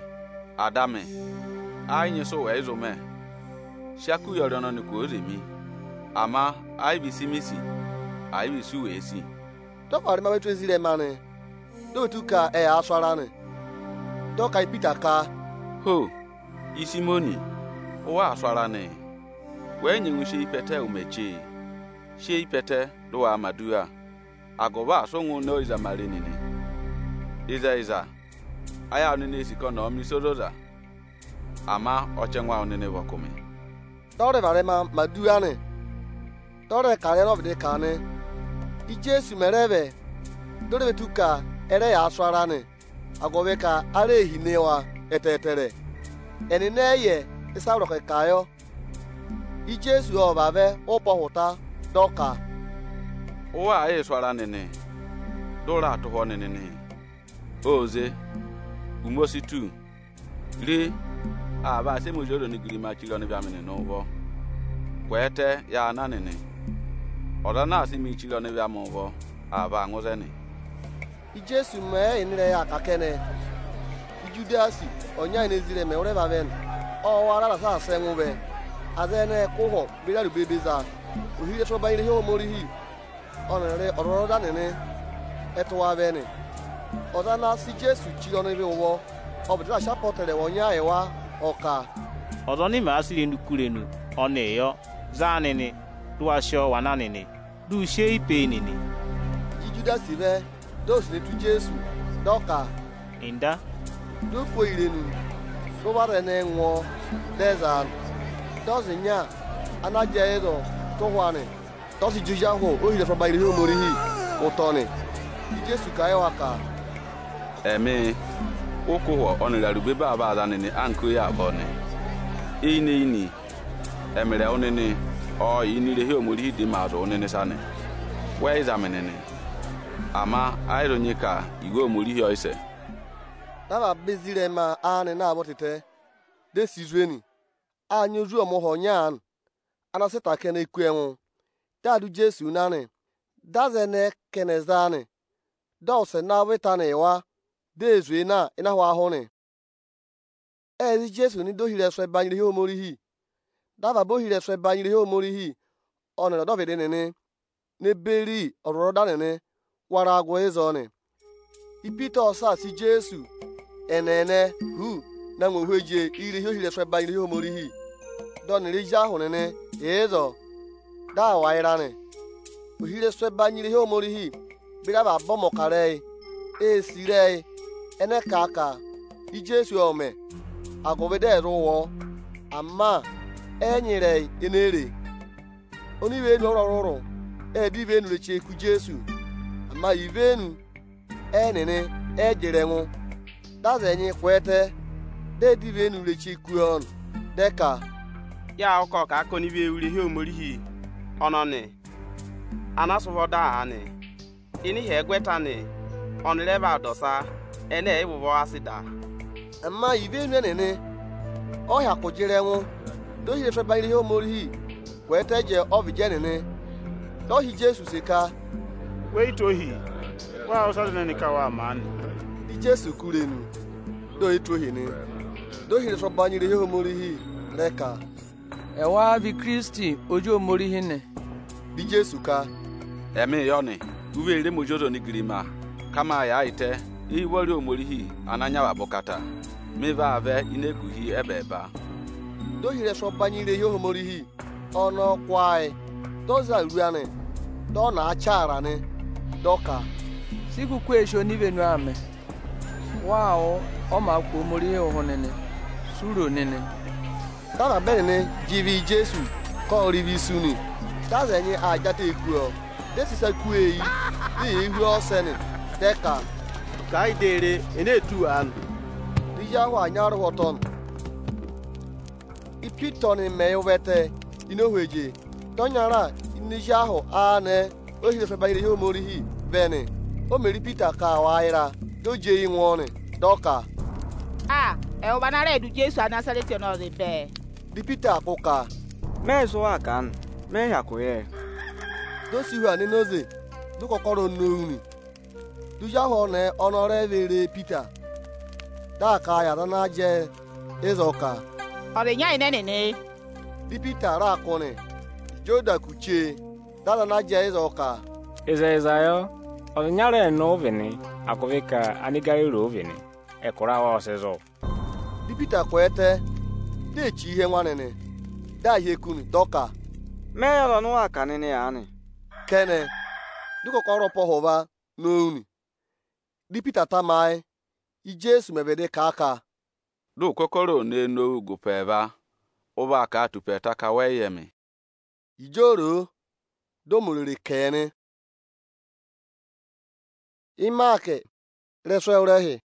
[SPEAKER 5] ai nyeso we zo me shaku yori no ne ko remi ama ai bisimisi ai bisu we si
[SPEAKER 1] doka ri ma betu ezire mane do tuka e aswara ne doka Peter ka
[SPEAKER 5] ho isimoni o aswara ne we nyi she ipete umechi she ipete do amadua agoba so nwu no iza marinini iza aya onene esiko na omi sodoza ama ochenwa onene bokome
[SPEAKER 1] dore varema madua ne dore kare no bide kane Jesu merebe dore betuka ere ya aswara ne agobe ka are hinewa etetere enine ye isawro ka kayo Jesu obabe opohuta doka
[SPEAKER 5] owa aye swara nene dora atoho nene oze umosi tu ri aba se mojoro ni girima chilo ni biamene no bo kwete ya na nene oda na asi mi chilo ni biamo bo aba ngoze ni
[SPEAKER 1] Jesu me enire ya kakene Judasi onya nezire me ore baben o wara la sa se ngube azene kuho bilaru bebeza uhire so bayire ho morihi onere oroda nene etwa bene oda na si Jesu chilo ni biwo obdra shapotere onya ewa oka
[SPEAKER 6] odo ni ma asiri nukurenu oneyo zanene duasho wananene du sheipe nini
[SPEAKER 1] Judasi be dos ne tu Jesu doka
[SPEAKER 6] inda
[SPEAKER 1] do po irenu so bare ne nwo dezan dos nya anaje edo to hwane dos juja ho o hire from bayire ho morihi otone Jesu kai waka
[SPEAKER 5] eme okuho onira rube baba azanene anko ya bone ini emere onene o inire he omorihi di mazo onene sane we izamenene ama aironyeka igwe omorihi oise
[SPEAKER 1] daba bezire ma ane na abotite de sizweni anyozu omoho nyan anaseta kene ikwenwu dadu Jesu nane dazene kenezane dose na wetane wa dezwe na ina hwa hone ezi Jesu ni dohire so banyire ho morihi daba bohire so banyire ho morihi onero dovede nene ne beri ororo nene wara agwo ezone ipita osa si Jesu enene hu na nweje ire ho hire so banyire ho morihi donire ja hu nene ezo da wairane ohire so banyire ho morihi bira ba bomo kare esire ene kaka Jesu ome agobede ruwo amma enyire enere oniwe nu rororo edive nu leche ku Jesu amma ivenu enene ejerenwu dazenyi kwete dedive nu leche ku on deka
[SPEAKER 3] ya oko ka akoniwe uri he omorihi onone anasuvoda ani ini he gwetani onleba adosa ene ibubo asida
[SPEAKER 1] amma ivenu enene ohia kujirenwu dohire so bayire he omorihi kwete je ovijenene dohi Jesu seka
[SPEAKER 19] wait ohi wa osadene ni kawa man
[SPEAKER 1] di Jesu kurenu do itohi ni dohire so banyire he omorihi reka
[SPEAKER 17] ewa bi Kristi ojo omorihi ne
[SPEAKER 1] di Jesu ka
[SPEAKER 5] eme yoni uwere mojoro ni girima kama ya ite iwori omorihi ananya wabokata meva ave inekuhi ebeba
[SPEAKER 1] dohire so banyire he omorihi ono kwai doza ruane do na achara ni doka
[SPEAKER 17] siku kwesho ni benu ame wao o ma ko mori ohonene suro nene
[SPEAKER 1] dara benene jivi Jesu ko rivi suni daza nyi ajate ekuo desisa kuei di ihu oseni deka
[SPEAKER 8] ka idere enetu an
[SPEAKER 1] dija wa nyaru hoton ipitoni meyowete inohweje tonyara inija ho ane ohire fe bayire ho morihi bene o meri Peter ka waira doje inwone doka
[SPEAKER 20] e o banara edu Jesu Nazareth no de be
[SPEAKER 1] di Peter koka
[SPEAKER 13] meso akan me yakoye
[SPEAKER 1] dosi hu ani noze du kokoro nouni duja ho ne onore vere Peter da ka ya na je ezoka
[SPEAKER 20] o de nya ine ne
[SPEAKER 1] di Peter ra kone joda kuche da na je ezoka
[SPEAKER 7] Ezayo o nyare no vini akoveka anigari ro vini ekora wa osezo
[SPEAKER 1] di Peter kwete de chi ihe nwanene da ye kunu doka
[SPEAKER 13] me yoro no akanene ani
[SPEAKER 1] kene duko koro pohova nouni di Peter tamai Jesu mebede kaka
[SPEAKER 5] du kokoro ne no gupeva oba ka tupeta ka weyemi
[SPEAKER 1] ijoro do mulire kene imake reswerehe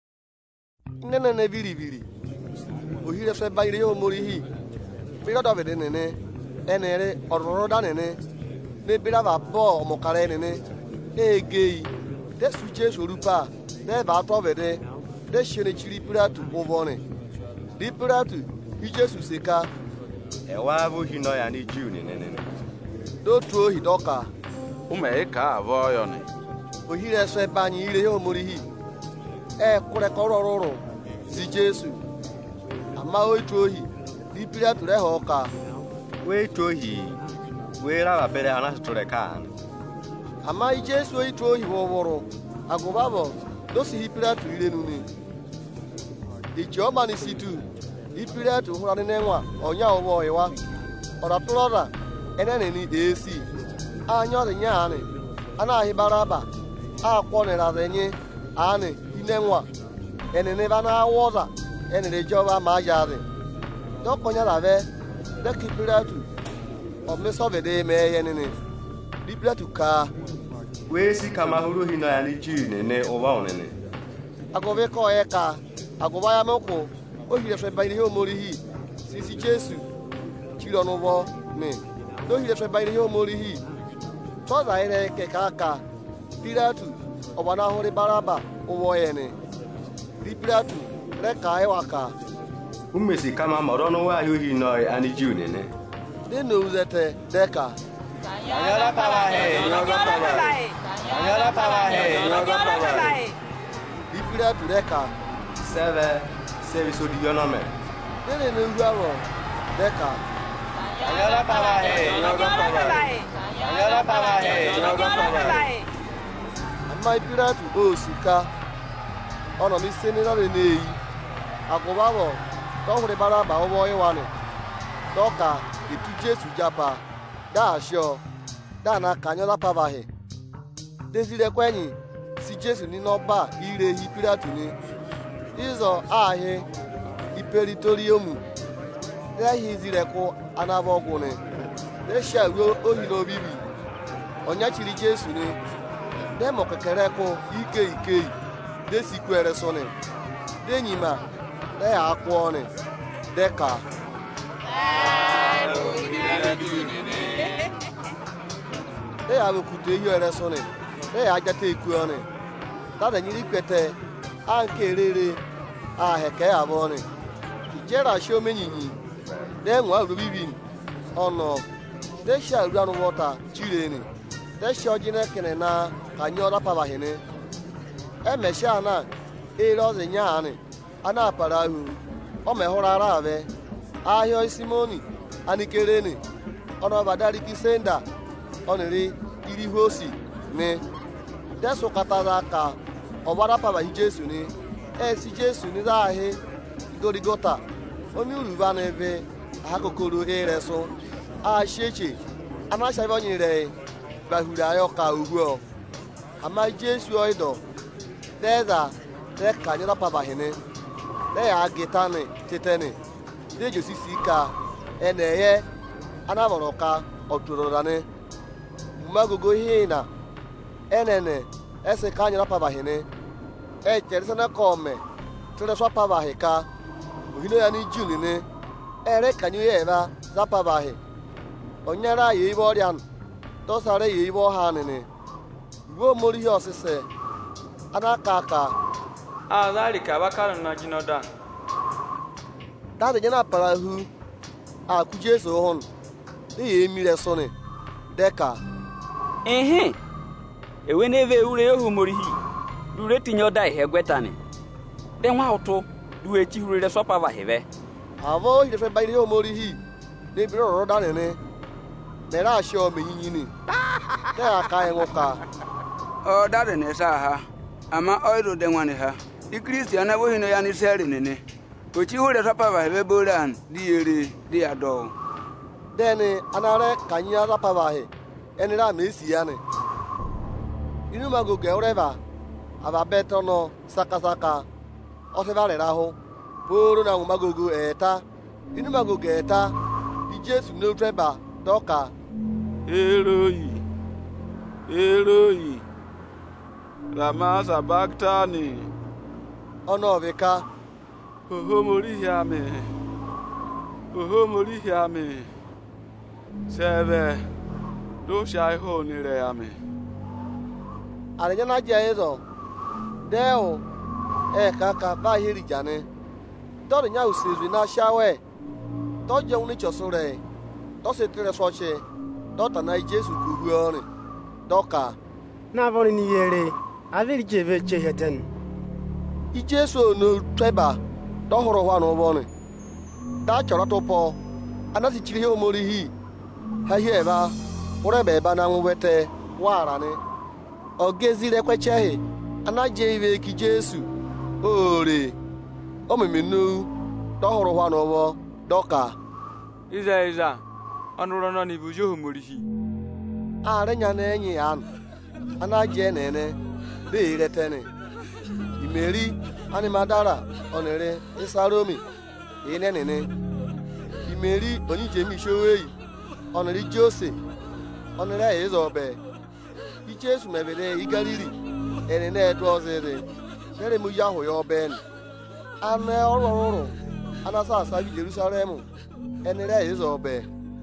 [SPEAKER 1] nene ne viri ohire fe bayire o morihi bira David nene enere ororo da nene ne bira ba bo mokare nene egei de su Jesu rupa de ba to vede de shene chiri piratu ovone di piratu Jesu seka
[SPEAKER 15] ewa bo hino ya ni Jew nene
[SPEAKER 1] do tro hidoka
[SPEAKER 5] ume ka avo yo ni
[SPEAKER 1] ohire so ebanye ire o morihi kure kororo si Jesu ama o trohi di piratu re hoka
[SPEAKER 15] we trohi we ra ba bere ana tore kan
[SPEAKER 1] ama Jesu o trohi woworo agobabo do si hipiratu ire nuni ijo mani situ hipiratu hurani nenwa onya obo iwa ora plora enene ni esi anyo de nyane ana hibaraba akwonera denye ane inenwa enene bana awoza enene joba majade dokonya lave de hipiratu o mesovede me yenene hipiratu ka
[SPEAKER 15] we si kama huru hino ya ni Jew nene oba onene
[SPEAKER 1] agobe ko eka agoba ya moko ohire fe bayire o morihi sisi Jesu chiro novo ne do hire fe bayire o morihi to za ire ke kaka Pilatu obana hore baraba owo yene di Pilatu re ka ewaka
[SPEAKER 15] umesi kama morono wa hino ani Jew nene
[SPEAKER 1] de no uzete deka
[SPEAKER 15] Ayala para he, no para he. Ayala para he, no para he.
[SPEAKER 1] Di Pilatu reka
[SPEAKER 15] seve so di yonome.
[SPEAKER 1] Nene no uaro deka
[SPEAKER 15] Ayala para he, no para he. Ayala para he, no para he.
[SPEAKER 1] Ama Pilatu o sika ono mi sene na nei agobabo to hore baraba owo iwane doka itu Jesu japa da sho da na kanyola pavahe desire kwenyi si Jesu ni noba ire hi Pilatu ni izo ahe iperitorium ya hizire ko anabogwu ni de shawo ohi no bibi onya chiri Jesu ni de mo kekere ko ike de sikwere so ni de nyima de akwo ni de ka de ya lokute ihe ere so ni de ya ajate iku oni da de nyiri kwete anke rere aheke abo ni ijera shi omenyinyi de nwa rubibi ono de sha ru anu wota chire ni de sha ojine kene na kanyola pabahene emesha na ere ozinya ani ana parahu o mehura arabe ahio isimoni anikere ni ono badari kisenda oniri iri hosi ni deso kataza ka obara paba Jesu ni si Jesu ni dahe igorigota oni uruba na ebe akokoro ereso asheche ama shaibo nyire bahura yo ka uhuo ama Jesu oido deza de kanyira pabahene de ya gitane titene de josisi ka eneye anaboroka oturorane magogo hina enene ese kanyira pabahene cherisana kome tire swa pabaheka ohino ya ni junine ere kanyu yeba zapabahe onyara yibo orian to sare yibo hanene wo mori hi osise anaka
[SPEAKER 2] azali ka bakara na jinoda
[SPEAKER 1] dade nyana parahu aku Jesu hon de emire sone deka
[SPEAKER 12] ewe neve ure ehu mori hi dure tinyoda ihe gwetani de nwa ụtụ duwe chi hurire sopa va heve
[SPEAKER 1] avo ile fe bayire omori hi ne biro ro da nene mera asho me yinyini te aka enwoka
[SPEAKER 10] o dare ne sa ha ama oiro de nwane ha di Christian abo hino ya ni sere nene o chi hurire sopa va heve boran di ere di ado
[SPEAKER 1] dene anare kanya sopa va he enira mesi ya ne inu magoge oreva aba beto no saka o se vale raho poro na magogo eta inu magogo eta di Jesu no treba doka
[SPEAKER 5] Eloi lama sabachthani
[SPEAKER 1] ono veka
[SPEAKER 5] oho mori hiame sebe do shai ho ni re ame
[SPEAKER 1] arenya na jezo deo kaka ba hiri jane do nya usizu na shawe do je uni chosore do se tere soche do ta na Jesu kuhuore doka
[SPEAKER 11] na voni ni yere averi jeve cheheten
[SPEAKER 1] Jesu no treba do horo wa no bone da choro to po anasi chiri he omori hi ha hie ba ore be ba na nwete wara ni ogezire kwechehe anaje iwe ki Jesu ore o memenu do horo wa no bo doka
[SPEAKER 2] iza anuro no ni bujo humurihi
[SPEAKER 1] are nya na enyi ya anaje nene be retene imeri ani madara onere isaromi ine nene imeri onije mi showeyi onere Jose onere ezobe Jesu mebere igariri enene edozere nere mu yaho yo ben ane ororo anasa asabi Jerusalem enere ezobe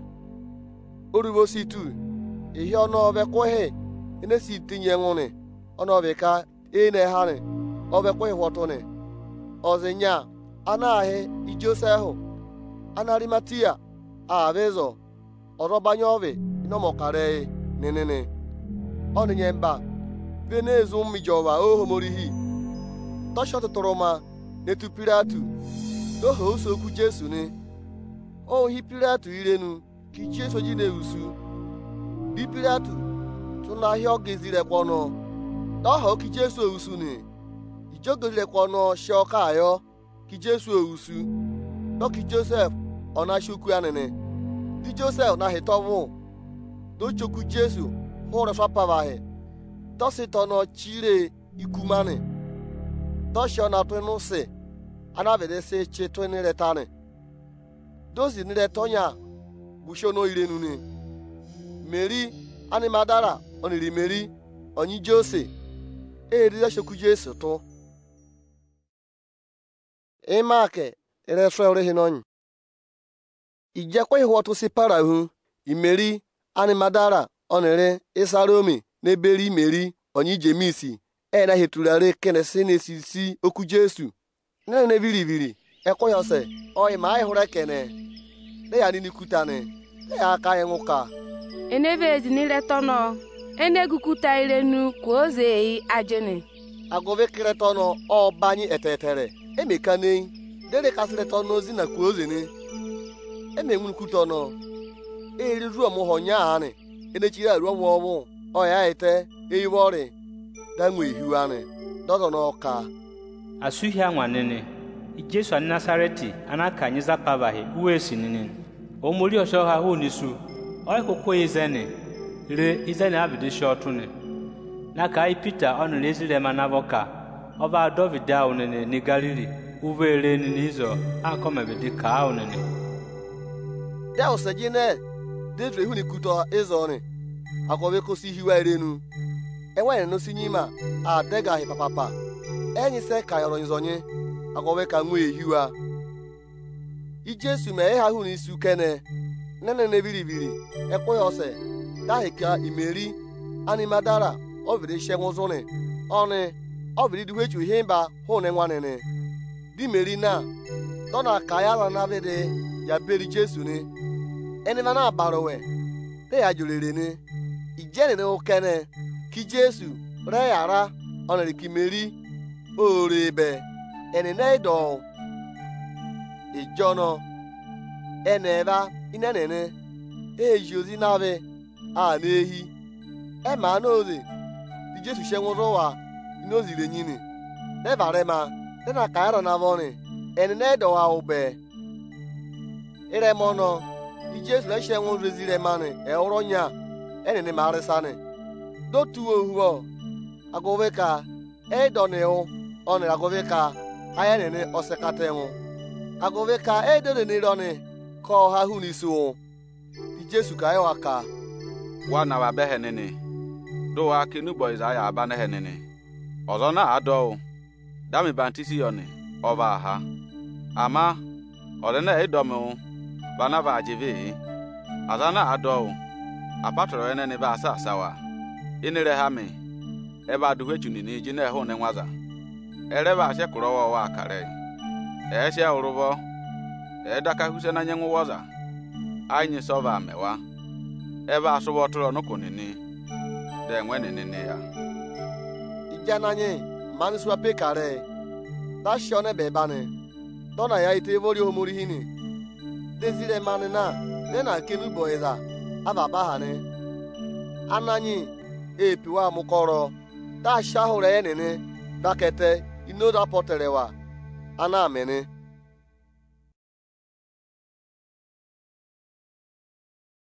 [SPEAKER 1] orubo situ ihe ono be kwohe ene si tinye nwune ono be ka ene hane obe kwohe wotone ozenya anahe Joseph anarimatia avezo orobanyobe inomokare nenene onyemba venezu mijowa ohomorihi toshot toroma netu piratu doho usokwu Jesu ni ohi piratu irenu ki Jesu ji neusu di piratu tunahi ogezire kwono doho ki Jesu ousu ni ijogezire kwono shoka ayo ki Jesu ousu do ki Joseph ona shuku anene di Joseph na hitovu do choku Jesu hore swapavahe tosi tono chire ikumane tosho na twenuse anavede se chetweni retane dozi nire tonya bushono irenu ni Meri ani madara oniri Meri onyi Jose erida shoku Jesu to emake refre ore hinonyi ijekwe ihwotu si parahu imeri ani madara onere isaromi n'eberi Meri onyi Jemisi na hetulare kenesi n'esisi okwu Jesu nene viriviri ekoyose oyi ma ihura kene de ya nini kutane de ya aka enwuka
[SPEAKER 14] enevezi niletono enegukuta irenu kwozei ajene
[SPEAKER 1] agove kiretono obanyi etetere emekane dere kasiretono zina kwozene emenwukutono eriru omuhonya ane enechiri aru owo oya ete eiwori danwe hiwane dodo no ka
[SPEAKER 18] asuhia nwanene Jesu ani Nasareti anaka nyiza pavahe uwe sinini omori osho ha hu nisu oi kokwe izeni re izeni abidi shotuni na kai Peter onu lezile manavoka oba Dovida unene ni Galili uvere ni nizo akomebidi ka unene
[SPEAKER 1] ya osejine dedre hu ni kuto ezoni akobe kosi hiwa irenu enwe no sinyima adega hi papa enyi se ka yoro nzonye akobe ka nwe hiwa Ijesu me ha hu ni su kene nene ne biribiri ekwe ose dahika imeri animadara oviri shengozone one oviri duhechu himba hone nwanene di meri na dona kaya na vede ya beri Jesu ni eni mana barowe te ya julere ni ijene ne okene ki Jesu re yara onere ki meri orebe eni ne do ijono eneva inenene ejozi nave a nehi e ma nozi di Jesu shenworo wa inozi le nyini ne barema na kayara na voni enene do wa ube ire mono di Jesu le shenworo rezire mane e oronya enene maresane do tu ohuo agoveka e doneo onira agoveka ayenene osekatenwo agoveka e dode ni roni ko ha hu ni su di Jesu ka yo aka
[SPEAKER 5] wa na ba behe nene do wa kinu boys aya aba na he nene ozo na ado dami bantisi yoni ova ha ama odena edomu bana ba jivi azana ado apatoro ene ne ba asawa inire ha me e ba duhwe chunini ji na ho ne nwaza ere ba she kuro wa akare e she urubo e daka huse na nyenwu woza anyi sova mewa ebe asubo toro no kunini de nwene nene ya
[SPEAKER 1] ijananye manuswa pekare da shone bebane dona ya ite vori homori hini desire manina nena kenu boyeza ababa hane ananyi epiwa mukoro da shahore nene dakete inoda poterewa ana amene